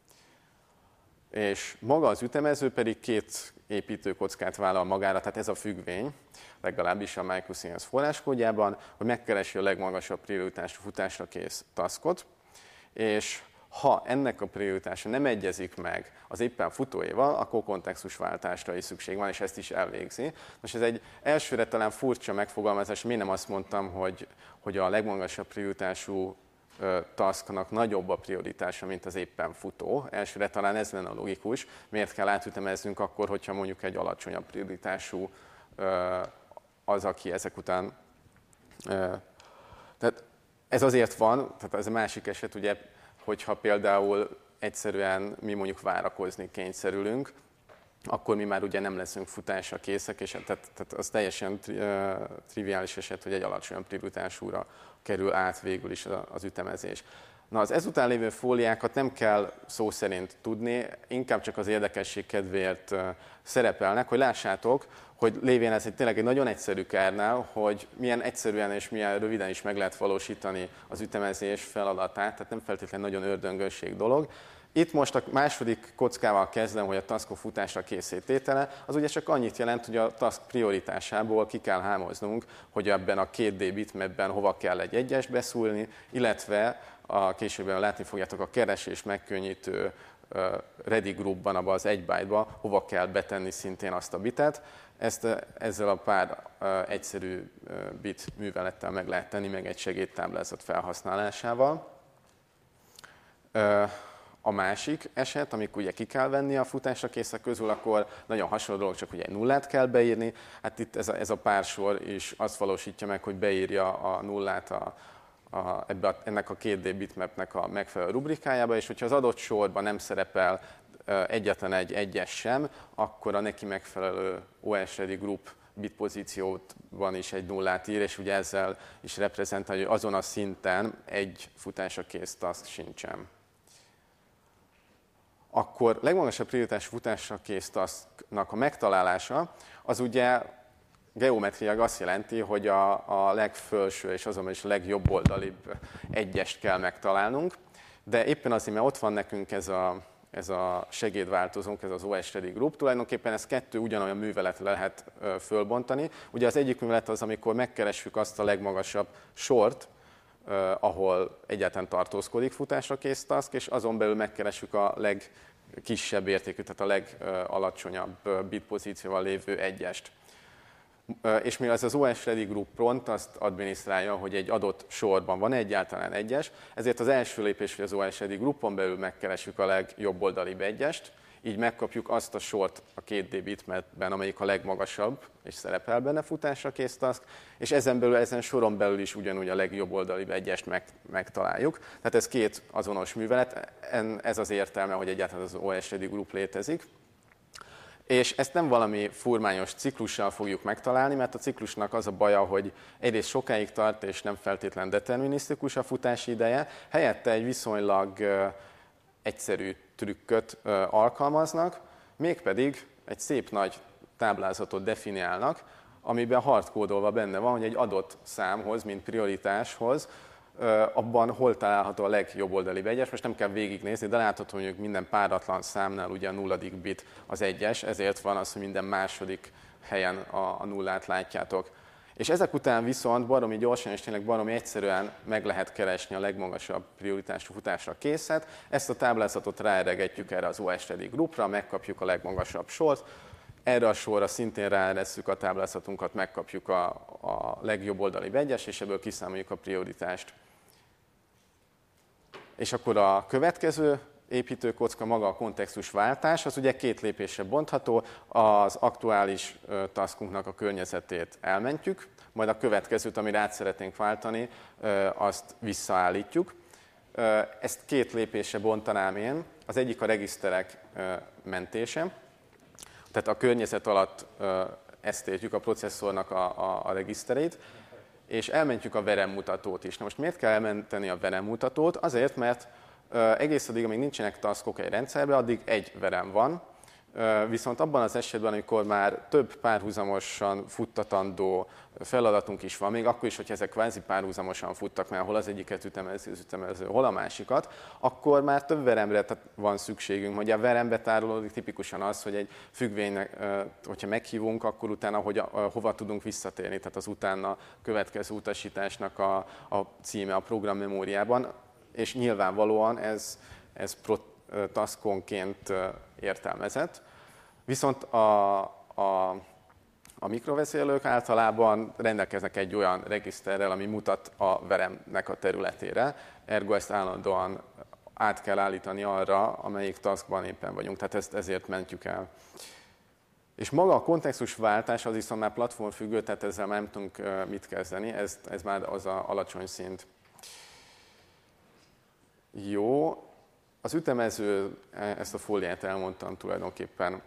És maga az ütemező pedig két építőkockát vállal magára, tehát ez a függvény, legalábbis a Microscience forráskódjában, hogy megkeresi a legmagasabb prioritású futásra kész taskot, és ha ennek a prioritása nem egyezik meg az éppen futóéval, akkor kontextusváltásra is szükség van, és ezt is elvégzi. Most ez egy elsőre talán furcsa megfogalmazás, miért nem azt mondtam, hogy, hogy a legmagasabb prioritású tasknak nagyobb a prioritása, mint az éppen futó. Elsőre talán ez lenne a logikus, miért kell átütemeznünk akkor, hogyha mondjuk egy alacsonyabb prioritású az, aki ezek után... Tehát ez azért van, tehát ez a másik eset, ugye, hogyha például egyszerűen mi mondjuk várakozni kényszerülünk, akkor mi már ugye nem leszünk futásra készek, és tehát, tehát az teljesen tri, uh, triviális eset, hogy egy alacsonyabb prioritásúra kerül át végül is az ütemezés. Na, az ezután lévő fóliákat nem kell szó szerint tudni, inkább csak az érdekesség kedvéért uh, szerepelnek, hogy lássátok, hogy lévén ez egy tényleg egy nagyon egyszerű kernel, hogy milyen egyszerűen és milyen röviden is meg lehet valósítani az ütemezés feladatát, tehát nem feltétlenül nagyon ördöngösség dolog. Itt most a második kockával kezdem, hogy a taskok futásra készítétele, az ugye csak annyit jelent, hogy a task prioritásából ki kell hámoznunk, hogy ebben a két dé bitmapben hova kell egy egyes beszúrni, illetve a későbben látni fogjátok a keresés megkönnyítő ready groupban, abban az egy byte-ba, hova kell betenni szintén azt a bitet. Ezt ezzel a pár egyszerű bit művelettel meg lehet tenni, meg egy segédtáblázat felhasználásával. A másik eset, amikor ugye ki kell venni a futásra készek közül, akkor nagyon hasonló dolog, csak ugye egy nullát kell beírni. Hát itt ez a, ez a pár sor is azt valósítja meg, hogy beírja a nullát a, a, ebbe a, ennek a két dé bitmapnek a megfelelő rubrikájába, és hogyha az adott sorban nem szerepel egyetlen egy egyes sem, akkor a neki megfelelő o es Ready Group bit pozícióban is egy nullát ír, és ugye ezzel is reprezentálja, hogy azon a szinten egy futásra kész task sincsen. Akkor legmagasabb prioritású futásra kész tasknak a megtalálása, az ugye geometriailag azt jelenti, hogy a, a legfelső és azonban is a legjobb oldalibb egyest kell megtalálnunk, de éppen azért, mert ott van nekünk ez a, ez a segédváltozónk, ez az o es Ready Group, tulajdonképpen ez kettő ugyanolyan műveletre lehet fölbontani. Ugye az egyik művelet az, amikor megkeressük azt a legmagasabb sort, ahol egyáltalán tartózkodik futásra kész task, és azon belül megkeressük a legkisebb értékű, tehát a legalacsonyabb bit pozícióval lévő egyest. És mivel ez az o es Ready Group prompt azt adminisztrálja, hogy egy adott sorban van egyáltalán egyes, ezért az első lépés, hogy az o es Ready Groupon belül megkeressük a legjobb oldalibb egyest, így megkapjuk azt a sort a két D bitmapben, amelyik a legmagasabb, és szerepel benne futásra kész task, és ezen belül, ezen soron belül is ugyanúgy a legjobb oldalibb egyest meg, megtaláljuk. Tehát ez két azonos művelet, ez az értelme, hogy egyáltalán az o es Ready Group létezik. És ezt nem valami furmányos ciklussal fogjuk megtalálni, mert a ciklusnak az a baja, hogy egyrészt sokáig tart, és nem feltétlen determinisztikus a futási ideje, helyette egy viszonylag egyszerű trükköt alkalmaznak, mégpedig egy szép nagy táblázatot definiálnak, amiben hardkódolva benne van, hogy egy adott számhoz, mint prioritáshoz, abban hol található a legjobb oldali egyes. Most nem kell végignézni, de látható, hogy minden páratlan számnál ugye a nulladik bit az egyes, ezért van az, hogy minden második helyen a, a nullát látjátok. És ezek után viszont baromi gyorsan és tényleg baromi egyszerűen meg lehet keresni a legmagasabb prioritású futásra készet. Ezt a táblázatot ráeregetjük erre az o es Ready Groupra, megkapjuk a legmagasabb sort. Erre a sorra szintén ráeresszük a táblázatunkat, megkapjuk a, a legjobb oldali egyes, és ebből kiszámoljuk a prioritást. És akkor a következő építőkocka maga a kontextusváltás, az ugye két lépésre bontható, az aktuális taskunknak a környezetét elmentjük, majd a következőt, amire át szeretnénk váltani, azt visszaállítjuk. Ezt két lépésre bontanám én, az egyik a regiszterek mentése, tehát a környezet alatt ezt értjük, a processzornak a, a, a regiszterét, és elmentjük a veremmutatót is. Na most miért kell elmenteni a veremmutatót? Azért, mert egész addig, amíg nincsenek taskok egy rendszerben, addig egy verem van, viszont abban az esetben, amikor már több párhuzamosan futtatandó feladatunk is van, még akkor is, hogy ezek kvázi párhuzamosan futtak, mert hol az egyiket ütemező, az ütemező, hol a másikat, akkor már több veremre van szükségünk. Hogy a verembe tárolódik tipikusan az, hogy egy függvénynek, hogyha meghívunk, akkor utána hogy, hova tudunk visszatérni, tehát az utána következő utasításnak a, a címe a program memóriában, és nyilvánvalóan ez, ez taskonként értelmezett. Viszont a, a, a mikrovezérlők általában rendelkeznek egy olyan regiszterrel, ami mutat a veremnek a területére, ergo ezt állandóan át kell állítani arra, amelyik taskban éppen vagyunk, tehát ezt ezért mentjük el. És maga a kontextusváltás az viszont már platformfüggő, tehát ezzel már nem tudunk mit kezdeni, ez, ez már az a alacsony szint. Jó. Az ütemező, ezt a fóliát elmondtam tulajdonképpen,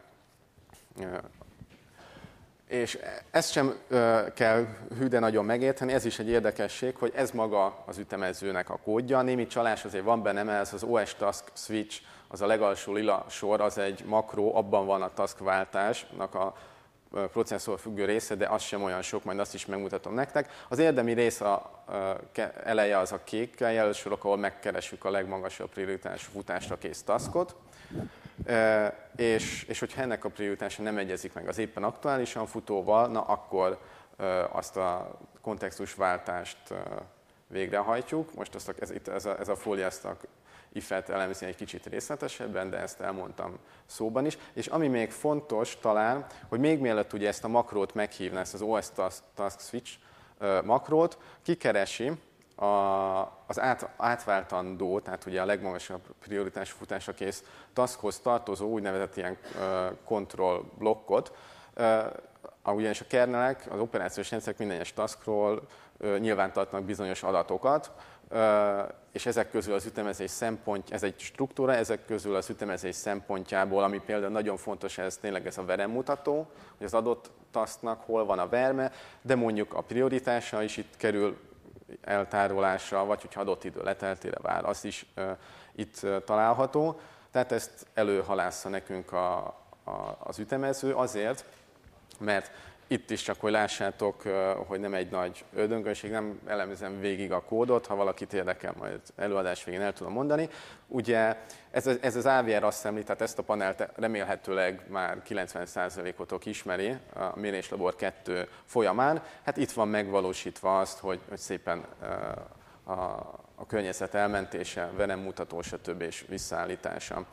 és ezt sem kell hű de nagyon megérteni, ez is egy érdekesség, hogy ez maga az ütemezőnek a kódja. Némi csalás azért van benne, mert ez az o es Task Switch, az a legalsó lila sor, az egy makró, abban van a taskváltásnak a processzor függő része, de az sem olyan sok, majd azt is megmutatom nektek. Az érdemi rész a eleje az a kékkel jelölt sorok, ahol megkeressük a legmagasabb prioritású futásra kész taskot, és, és hogyha ennek a prioritása nem egyezik meg az éppen aktuálisan futóval, na akkor azt a kontextusváltást végrehajtjuk. Most azt a, ez, itt ez a, ez a fólia ezt a if-et elemzi egy kicsit részletesebben, de ezt elmondtam szóban is. És ami még fontos talán, hogy még mielőtt ugye ezt a makrót meghívna, ezt az o es Task Switch makrót, kikeresi a, az át, átváltandó, tehát ugye a legmagasabb prioritású futásra kész taskhoz tartozó úgynevezett ilyen control blokkot, ugyanis a kernelek, az operációs rendszerek minden egyes taskról nyilvántartanak bizonyos adatokat, és ezek közül az ütemezés szempont, ez egy struktúra, ezek közül az ütemezés szempontjából, ami például nagyon fontos, ez tényleg ez a veremmutató, hogy az adott tasknak hol van a verme, de mondjuk a prioritása is itt kerül eltárolásra, vagy hogyha adott idő leteltére vár, az is itt található. Tehát ezt előhalásza nekünk a, a, az ütemező azért, mert itt is csak, hogy lássátok, hogy nem egy nagy ördöngölység, nem elemzem végig a kódot, ha valakit érdekel, majd előadás végén el tudom mondani. Ugye ez, ez az á vé er Assembly, tehát ezt a panelt remélhetőleg már kilencven százalékotok ismeri a Méréslabor kettő folyamán. Hát itt van megvalósítva azt, hogy, hogy szépen a, a környezet elmentése, veremmutató, stb. És visszaállítása.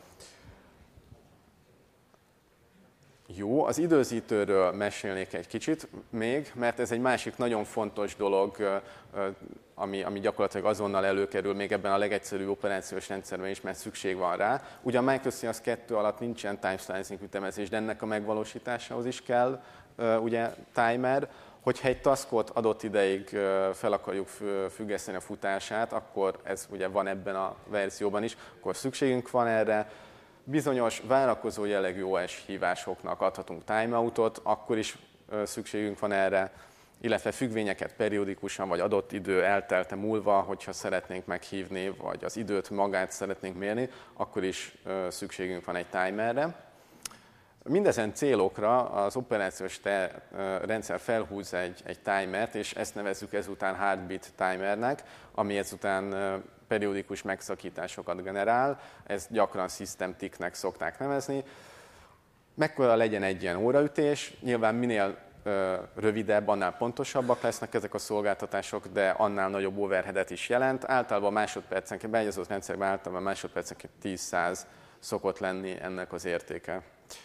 Jó, az időzítőről mesélnék egy kicsit még, mert ez egy másik nagyon fontos dolog, ami, ami gyakorlatilag azonnal előkerül még ebben a legegyszerűbb operációs rendszerben is, mert szükség van rá. Ugye a Microsoft kettő alatt nincsen time slicing ütemezés, de ennek a megvalósításához is kell ugye timer. Hogyha egy taskot adott ideig fel akarjuk függeszteni a futását, akkor ez ugye van ebben a verzióban is, akkor szükségünk van erre. Bizonyos várakozó jellegű o es hívásoknak adhatunk timeoutot, akkor is szükségünk van erre, illetve függvényeket periódikusan vagy adott idő eltelte múlva, hogyha szeretnénk meghívni, vagy az időt magát szeretnénk mérni, akkor is szükségünk van egy timerre. Mindezen célokra az operációs te, rendszer felhúz egy, egy timert, és ezt nevezzük ezután heartbeat timernek, ami ezután periódikus megszakításokat generál, ezt gyakran system ticknek szokták nevezni. Mekkora legyen egy ilyen óraütés, nyilván minél ö, rövidebb, annál pontosabbak lesznek ezek a szolgáltatások, de annál nagyobb overheadet is jelent. Általában másodpercenként, beágyazott rendszerben általában másodpercenként tíz-száz szokott lenni ennek az értéke.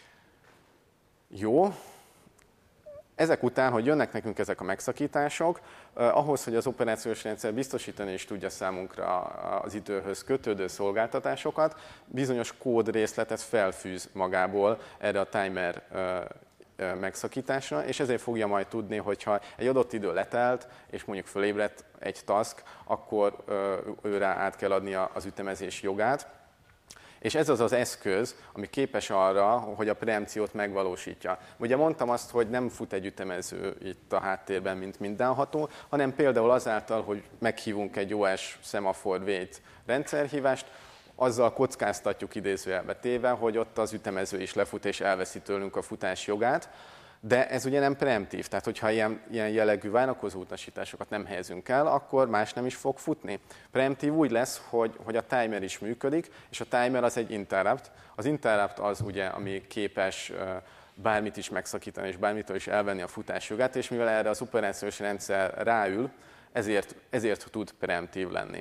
Jó. Ezek után, hogy jönnek nekünk ezek a megszakítások, eh, ahhoz, hogy az operációs rendszer biztosítani is tudja számunkra az időhöz kötődő szolgáltatásokat, bizonyos kódrészletet felfűz magából erre a timer eh, eh, megszakításra, és ezért fogja majd tudni, hogyha egy adott idő letelt, és mondjuk fölébredt egy task, akkor eh, őre át kell adnia az ütemezés jogát. És ez az az eszköz, ami képes arra, hogy a preempciót megvalósítja. Ugye mondtam azt, hogy nem fut egy ütemező itt a háttérben, mint mindenható, hanem például azáltal, hogy meghívunk egy o es semaphore wait rendszerhívást, azzal kockáztatjuk idézőjelbe téve, hogy ott az ütemező is lefut és elveszi tőlünk a futás jogát. De ez ugye nem preemptív, tehát hogyha ilyen, ilyen jellegű várakozó utasításokat nem helyezünk el, akkor más nem is fog futni. Preemptív úgy lesz, hogy, hogy a timer is működik, és a timer az egy interrupt. Az interrupt az ugye, ami képes bármit is megszakítani, és bármitől is elvenni a futás jogát, és mivel erre az operációs rendszer ráül, ezért, ezért tud preemptív lenni.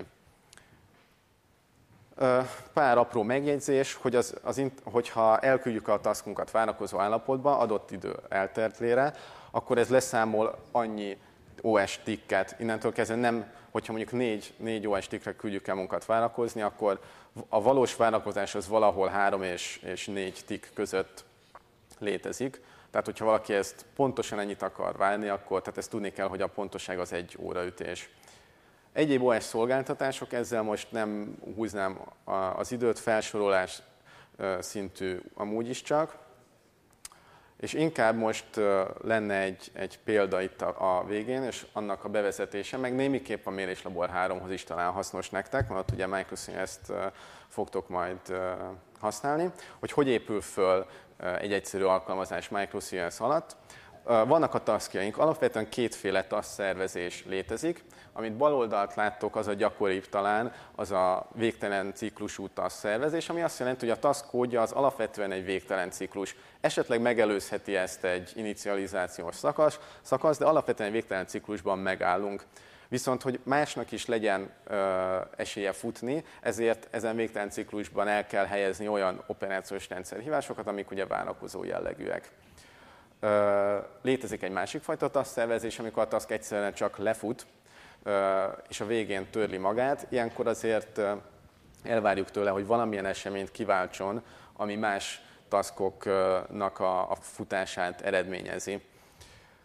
Pár apró megjegyzés, hogy az, az, hogyha elküldjük a taskunkat várakozó állapotba, adott idő elteltére, akkor ez leszámol annyi o es ticket. Innentől kezdve nem, hogyha mondjuk négy, négy o es tickre küldjük el munkat várakozni, akkor a valós várakozás az valahol három és, és négy tick között létezik. Tehát, hogyha valaki ezt pontosan ennyit akar várni, akkor tehát ezt tudni kell, hogy a pontosság az egy óraütés. Egyéb o es szolgáltatások, ezzel most nem húznám az időt, felsorolás szintű amúgy is csak. És inkább most lenne egy, egy példa itt a, a végén, és annak a bevezetése, meg némiképp a Méréslabor háromhoz is talán hasznos nektek, mert ugye Microsoft ezt fogtok majd használni, hogy hogy épül föl egy egyszerű alkalmazás Microsoft alatt. Vannak a taskjaink, alapvetően kétféle task szervezés létezik. Amit bal oldalt láttok, az a gyakoribb talán, az a végtelen ciklusú task szervezés, ami azt jelenti, hogy a task kódja az alapvetően egy végtelen ciklus. Esetleg megelőzheti ezt egy inicializációs szakasz, szakasz, de alapvetően egy végtelen ciklusban megállunk. Viszont, hogy másnak is legyen ö, esélye futni, ezért ezen végtelen ciklusban el kell helyezni olyan operációs rendszerhívásokat, amik ugye várakozó jellegűek. Létezik egy másik fajta task szervezés, amikor a task egyszerűen csak lefut, és a végén törli magát. Ilyenkor azért elvárjuk tőle, hogy valamilyen eseményt kiváltson, ami más taskoknak a futását eredményezi.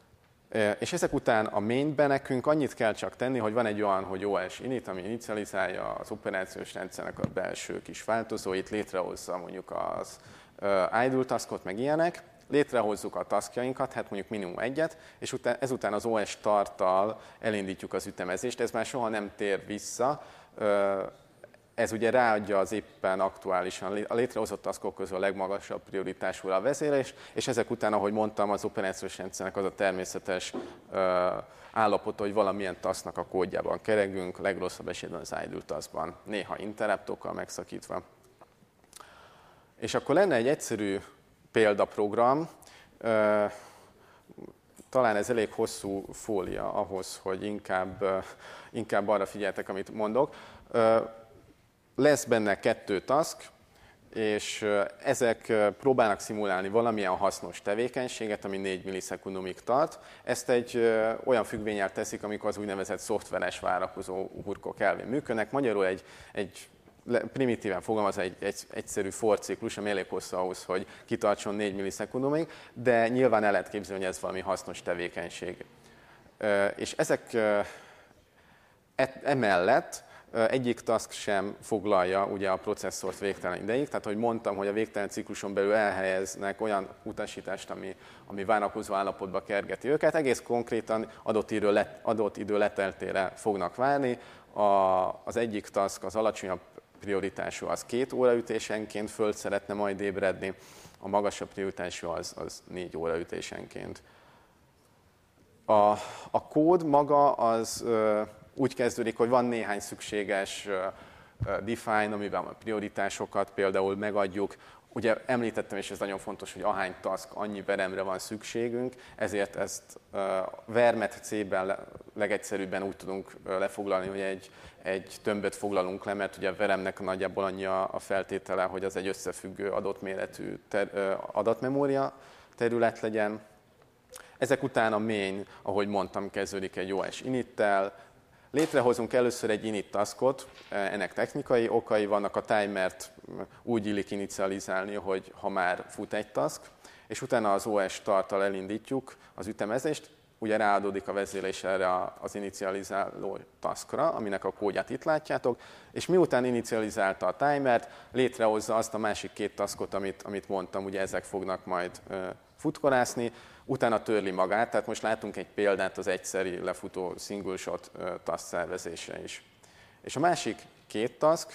És ezek után a mainbe nekünk annyit kell csak tenni, hogy van egy olyan, hogy o es init, ami inicializálja az operációs rendszernek a belső kis változóit, létrehozza mondjuk az idle taskot, meg ilyenek, létrehozzuk a taskjainkat, hát mondjuk minimum egyet, és után, ezután az o es starttal elindítjuk az ütemezést, ez már soha nem tér vissza, ez ugye ráadja az éppen aktuálisan a létrehozott taskok közül a legmagasabb prioritású a vezérlés, és ezek után, ahogy mondtam, az operációs rendszernek az a természetes állapota, hogy valamilyen tasknak a kódjában keregünk, legrosszabb esetben az idle taskban, néha interruptokkal megszakítva. És akkor lenne egy egyszerű példaprogram, talán ez elég hosszú fólia ahhoz, hogy inkább, inkább arra figyeltek, amit mondok. Lesz benne kettő task, és ezek próbálnak szimulálni valamilyen hasznos tevékenységet, ami négy millisekundumig tart. Ezt egy olyan függvénnyel teszik, amikor az úgynevezett szoftveres várakozó hurkok elvén működnek. Magyarul egy, egy primitíven fogalmazva egy, egy egyszerű for ciklus, ami elég hosszú ahhoz, hogy kitartson négy millisekundumig, de nyilván el lehet képzelni, hogy ez valami hasznos tevékenység. És ezek emellett egyik task sem foglalja ugye a processzort végtelen ideig, tehát hogy mondtam, hogy a végtelen cikluson belül elhelyeznek olyan utasítást, ami, ami várakozó állapotba kergeti őket, egész konkrétan adott idő, let, adott idő leteltére fognak várni. A, az egyik task, az alacsonyabb prioritású, az két óraütésenként föl szeretne majd ébredni, a magasabb prioritású az, az négy óraütésenként. A, a kód maga az úgy kezdődik, hogy van néhány szükséges define, amiben a prioritásokat például megadjuk. Ugye említettem, és ez nagyon fontos, hogy ahány task, annyi veremre van szükségünk, ezért ezt vermet C-ben legegyszerűbben úgy tudunk lefoglalni, hogy egy, egy tömböt foglalunk le, mert ugye a veremnek nagyjából annyi a feltétele, hogy az egy összefüggő adott méretű ter, adatmemória terület legyen. Ezek után a main, ahogy mondtam, kezdődik egy o es inittel. Létrehozunk először egy init taskot, ennek technikai okai vannak, a timert úgy illik inicializálni, hogy ha már fut egy task, és utána az o es starttal elindítjuk az ütemezést, ugye ráadódik a vezérlés erre az inicializáló taskra, aminek a kódját itt látjátok, és miután inicializálta a timert, létrehozza azt a másik két taskot, amit, amit mondtam, ugye ezek fognak majd futkorászni, utána törli magát, tehát most látunk egy példát az egyszeri lefutó single shot task szervezésre is. És a másik két task,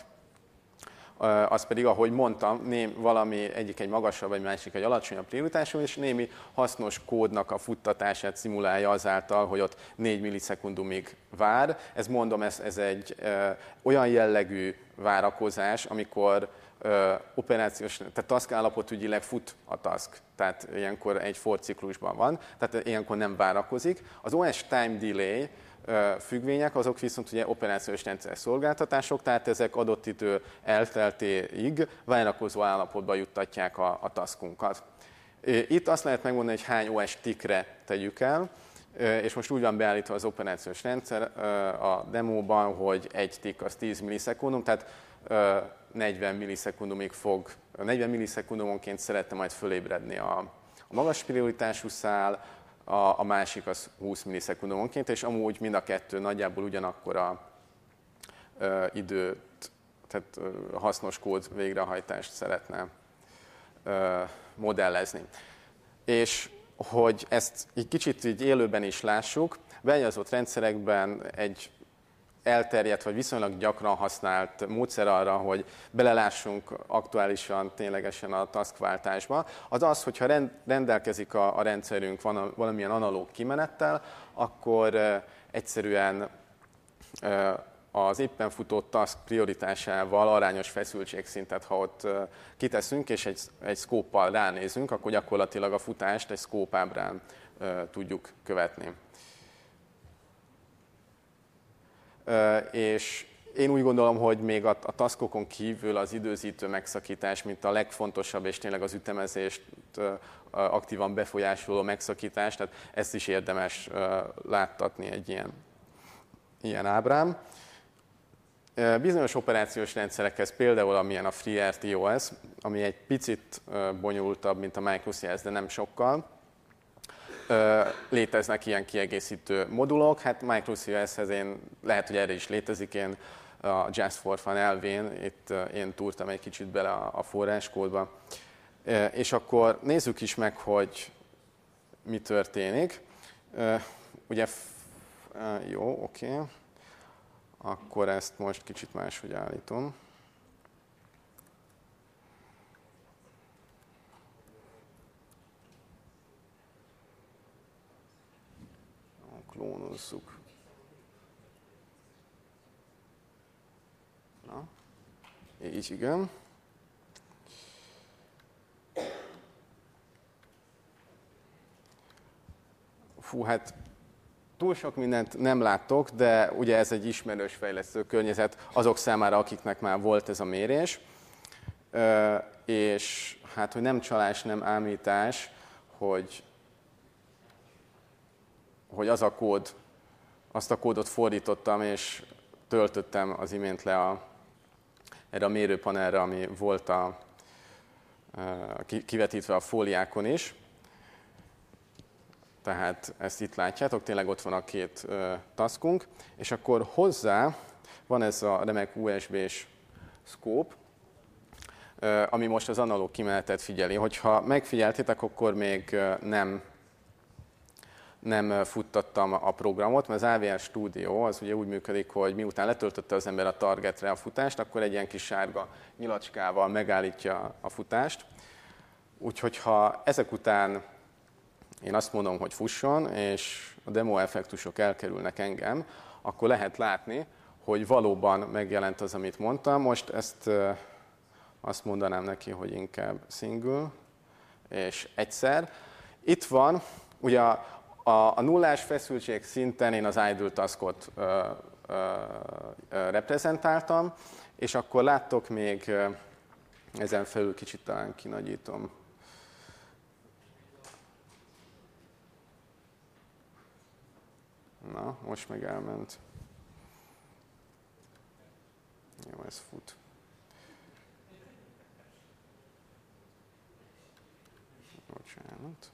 az pedig, ahogy mondtam, ném, valami egyik egy magasabb, egy másik egy alacsonyabb prioritású, és némi hasznos kódnak a futtatását szimulálja azáltal, hogy ott négy millisekundumig vár. Ez mondom, ez, ez egy ö, olyan jellegű várakozás, amikor ö, operációs, tehát task állapotügyileg fut a task, tehát ilyenkor egy for ciklusban van, tehát ilyenkor nem várakozik. Az o es time delay függvények, azok viszont ugye operációs rendszer szolgáltatások, tehát ezek adott idő elteltéig várakozó állapotba juttatják a, a taskunkat. Itt azt lehet megmondani, hogy hány o es tickre tegyük el, és most úgy van beállítva az operációs rendszer a demóban, hogy egy tick az tíz millisekundum, tehát negyven millisekundumig fog, negyven millisekundumonként szeretne majd fölébredni a, a magas prioritású szál, A, a másik az húsz millisekundumonként, és amúgy mind a kettő nagyjából ugyanakkor a ö, időt, tehát ö, hasznos kód végrehajtást szeretne ö, modellezni. És hogy ezt egy kicsit így élőben is lássuk, beágyazott rendszerekben egy elterjedt vagy viszonylag gyakran használt módszer arra, hogy belelássunk aktuálisan, ténylegesen a taskváltásba, az az, hogyha rendelkezik a, a rendszerünk van, valamilyen analóg kimenettel, akkor egyszerűen az éppen futó task prioritásával arányos feszültségszintet, ha ott kiteszünk és egy, egy szkóppal ránézünk, akkor gyakorlatilag a futást egy szkóp ábrán tudjuk követni. És én úgy gondolom, hogy még a, a taskokon kívül az időzítő megszakítás, mint a legfontosabb, és tényleg az ütemezést aktívan befolyásoló megszakítás, tehát ezt is érdemes láttatni egy ilyen, ilyen ábrán. Bizonyos operációs rendszerekhez, például amilyen a FreeRTOS, ami egy picit bonyolultabb, mint a MicroCS, de nem sokkal, léteznek ilyen kiegészítő modulok. Hát MicroCSS-hez én lehet, hogy erre is létezik, én a Just for Fun elvén itt én túrtam egy kicsit bele a forráskódba. És akkor nézzük is meg, hogy mi történik. Ugye, jó, oké. Akkor ezt most kicsit máshogy állítom. Klónozzuk. Na, így igen. Fú, hát túl sok mindent nem láttok, de ugye ez egy ismerős fejlesztő környezet azok számára, akiknek már volt ez a mérés. És hát, hogy nem csalás, nem ámítás, hogy hogy az a kód, azt a kódot fordítottam, és töltöttem az imént le a, erre a mérőpanelre, ami volt a, kivetítve a fóliákon is. Tehát ezt itt látjátok, tényleg ott van a két taskunk, és akkor hozzá van ez a remek u es bé-s scope, ami most az analóg kimenetet figyeli. Hogyha megfigyeltétek, akkor még nem nem futtattam a programot, mert az á vé er Studio az ugye úgy működik, hogy miután letöltötte az ember a targetre a futást, akkor egy ilyen kis sárga nyilacskával megállítja a futást. Úgyhogy ha ezek után én azt mondom, hogy fusson, és a demo effektusok elkerülnek engem, akkor lehet látni, hogy valóban megjelent az, amit mondtam. Most ezt azt mondanám neki, hogy inkább single, és egyszer. Itt van, ugye a A, a nullás feszültség szinten én az idle taskot ö, ö, ö, reprezentáltam, és akkor láttok még, ö, ezen felül kicsit talán kinagyítom. Na, most meg elment. Jó, ez fut. Bocsánat.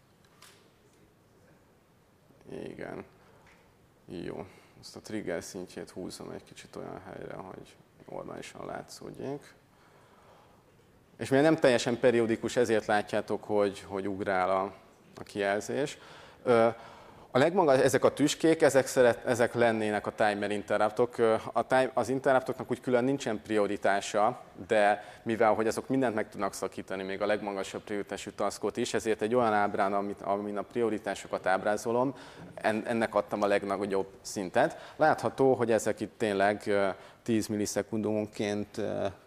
Igen. Jó. Ezt a trigger szintjét húzom egy kicsit olyan helyre, hogy normálisan látszódjék. És mivel nem teljesen periódikus, ezért látjátok, hogy, hogy ugrál a, a kijelzés. A legmagas, ezek a tüskék, ezek, szeret, ezek lennének a timer interruptok. A time, az interruptoknak úgy külön nincsen prioritása, de mivel hogy azok mindent meg tudnak szakítani, még a legmagasabb prioritású taskot is, ezért egy olyan ábrán, amit, amin a prioritásokat ábrázolom, ennek adtam a legnagyobb szintet. Látható, hogy ezek itt tényleg tíz millisekundumonként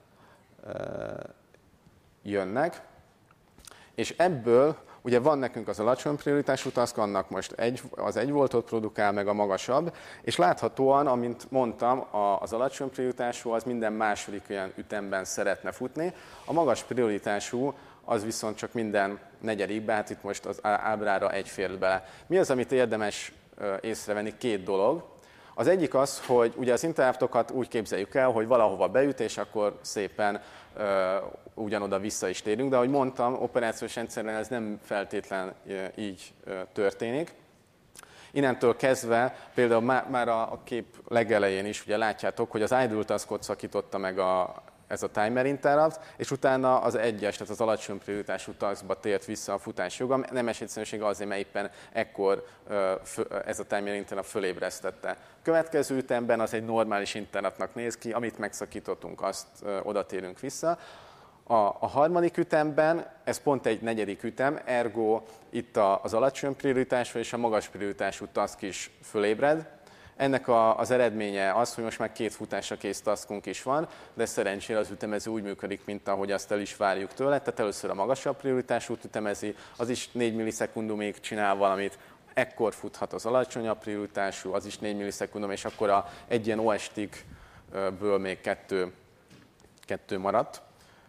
jönnek, és ebből ugye van nekünk az alacsony prioritású task, annak most egy, az egy voltot produkál, meg a magasabb, és láthatóan, amint mondtam, az alacsony prioritású az minden második olyan ütemben szeretne futni, a magas prioritású az viszont csak minden negyedikben, hát itt most az ábrára egy fér bele. Mi az, amit érdemes észrevenni? Két dolog. Az egyik az, hogy ugye az interruptokat úgy képzeljük el, hogy valahova beüt, és akkor szépen uh, ugyanoda vissza is térünk, de ahogy mondtam, operációs rendszerben ez nem feltétlen uh, így uh, történik. Innentől kezdve például már, már a kép legelején is ugye látjátok, hogy az idle taskot szakította meg a, ez a timer interrupt, és utána az egyes, tehát az alacsony prioritású taskba tért vissza a futás joga. Nemes egyszerűsége azért, mert éppen ekkor ez a timer interrupt fölébresztette. Következő ütemben az egy normális interruptnak néz ki, amit megszakítottunk, azt oda térünk vissza. A, a harmadik ütemben, ez pont egy negyedik ütem, ergo itt az alacsony prioritású és a magas prioritású task is fölébred. Ennek a, az eredménye az, hogy most már két futásra kész taskunk is van, de szerencsére az ütemező úgy működik, mint ahogy azt el is várjuk tőle. Tehát először a magasabb prioritásút ütemezi, az is négy millisekundumig csinál valamit, ekkor futhat az alacsonyabb prioritású, az is négy millisekundum, és akkor a, egy ilyen o es té-ből még kettő, kettő maradt.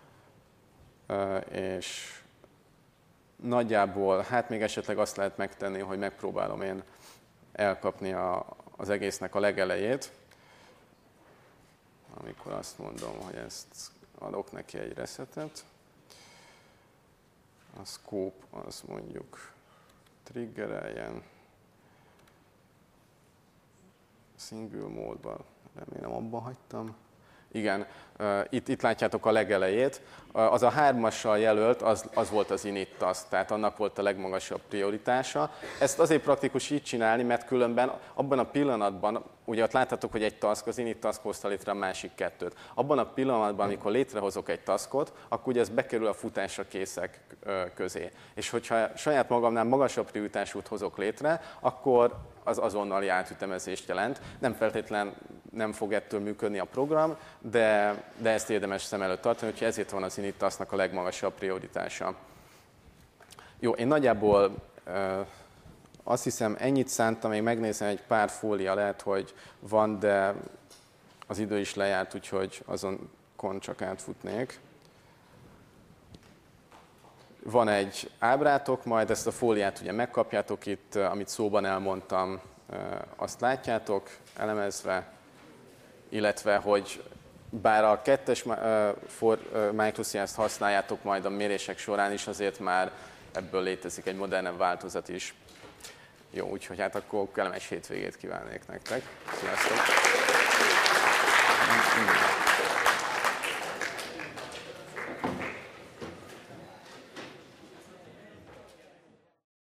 És nagyjából, hát még esetleg azt lehet megtenni, hogy megpróbálom én elkapni a, az egésznek a legelejét, amikor azt mondom, hogy ezt adok neki egy resetet. A scope az mondjuk triggereljen single módban. Remélem abban hagytam. Igen, itt, itt látjátok a legelejét. Az a hármassal jelölt, az, az volt az init task, tehát annak volt a legmagasabb prioritása. Ezt azért praktikus így csinálni, mert különben abban a pillanatban, ugye ott láthatok, hogy egy task, az init task hozta létre a másik kettőt. Abban a pillanatban, amikor létrehozok egy taskot, akkor ugye ez bekerül a futásra készek közé. És hogyha saját magamnál magasabb prioritásút hozok létre, akkor az azonnali átütemezést jelent. Nem feltétlen nem fog ettől működni a program, de, de ezt érdemes szem előtt tartani, úgyhogy ezért van az init tasknak a legmagasabb prioritása. Jó, én nagyjából e, azt hiszem ennyit szántam, még megnézem egy pár fólia, lehet, hogy van, de az idő is lejárt, úgyhogy azon csak átfutnék. Van egy ábrátok, majd ezt a fóliát ugye megkapjátok itt, amit szóban elmondtam, azt látjátok elemezve, illetve hogy bár a kettes MicroScience-t használjátok majd a mérések során is, azért már ebből létezik egy modernebb változat is. Jó, úgyhogy hát akkor kellemes hétvégét kívánnék nektek. Sziasztok!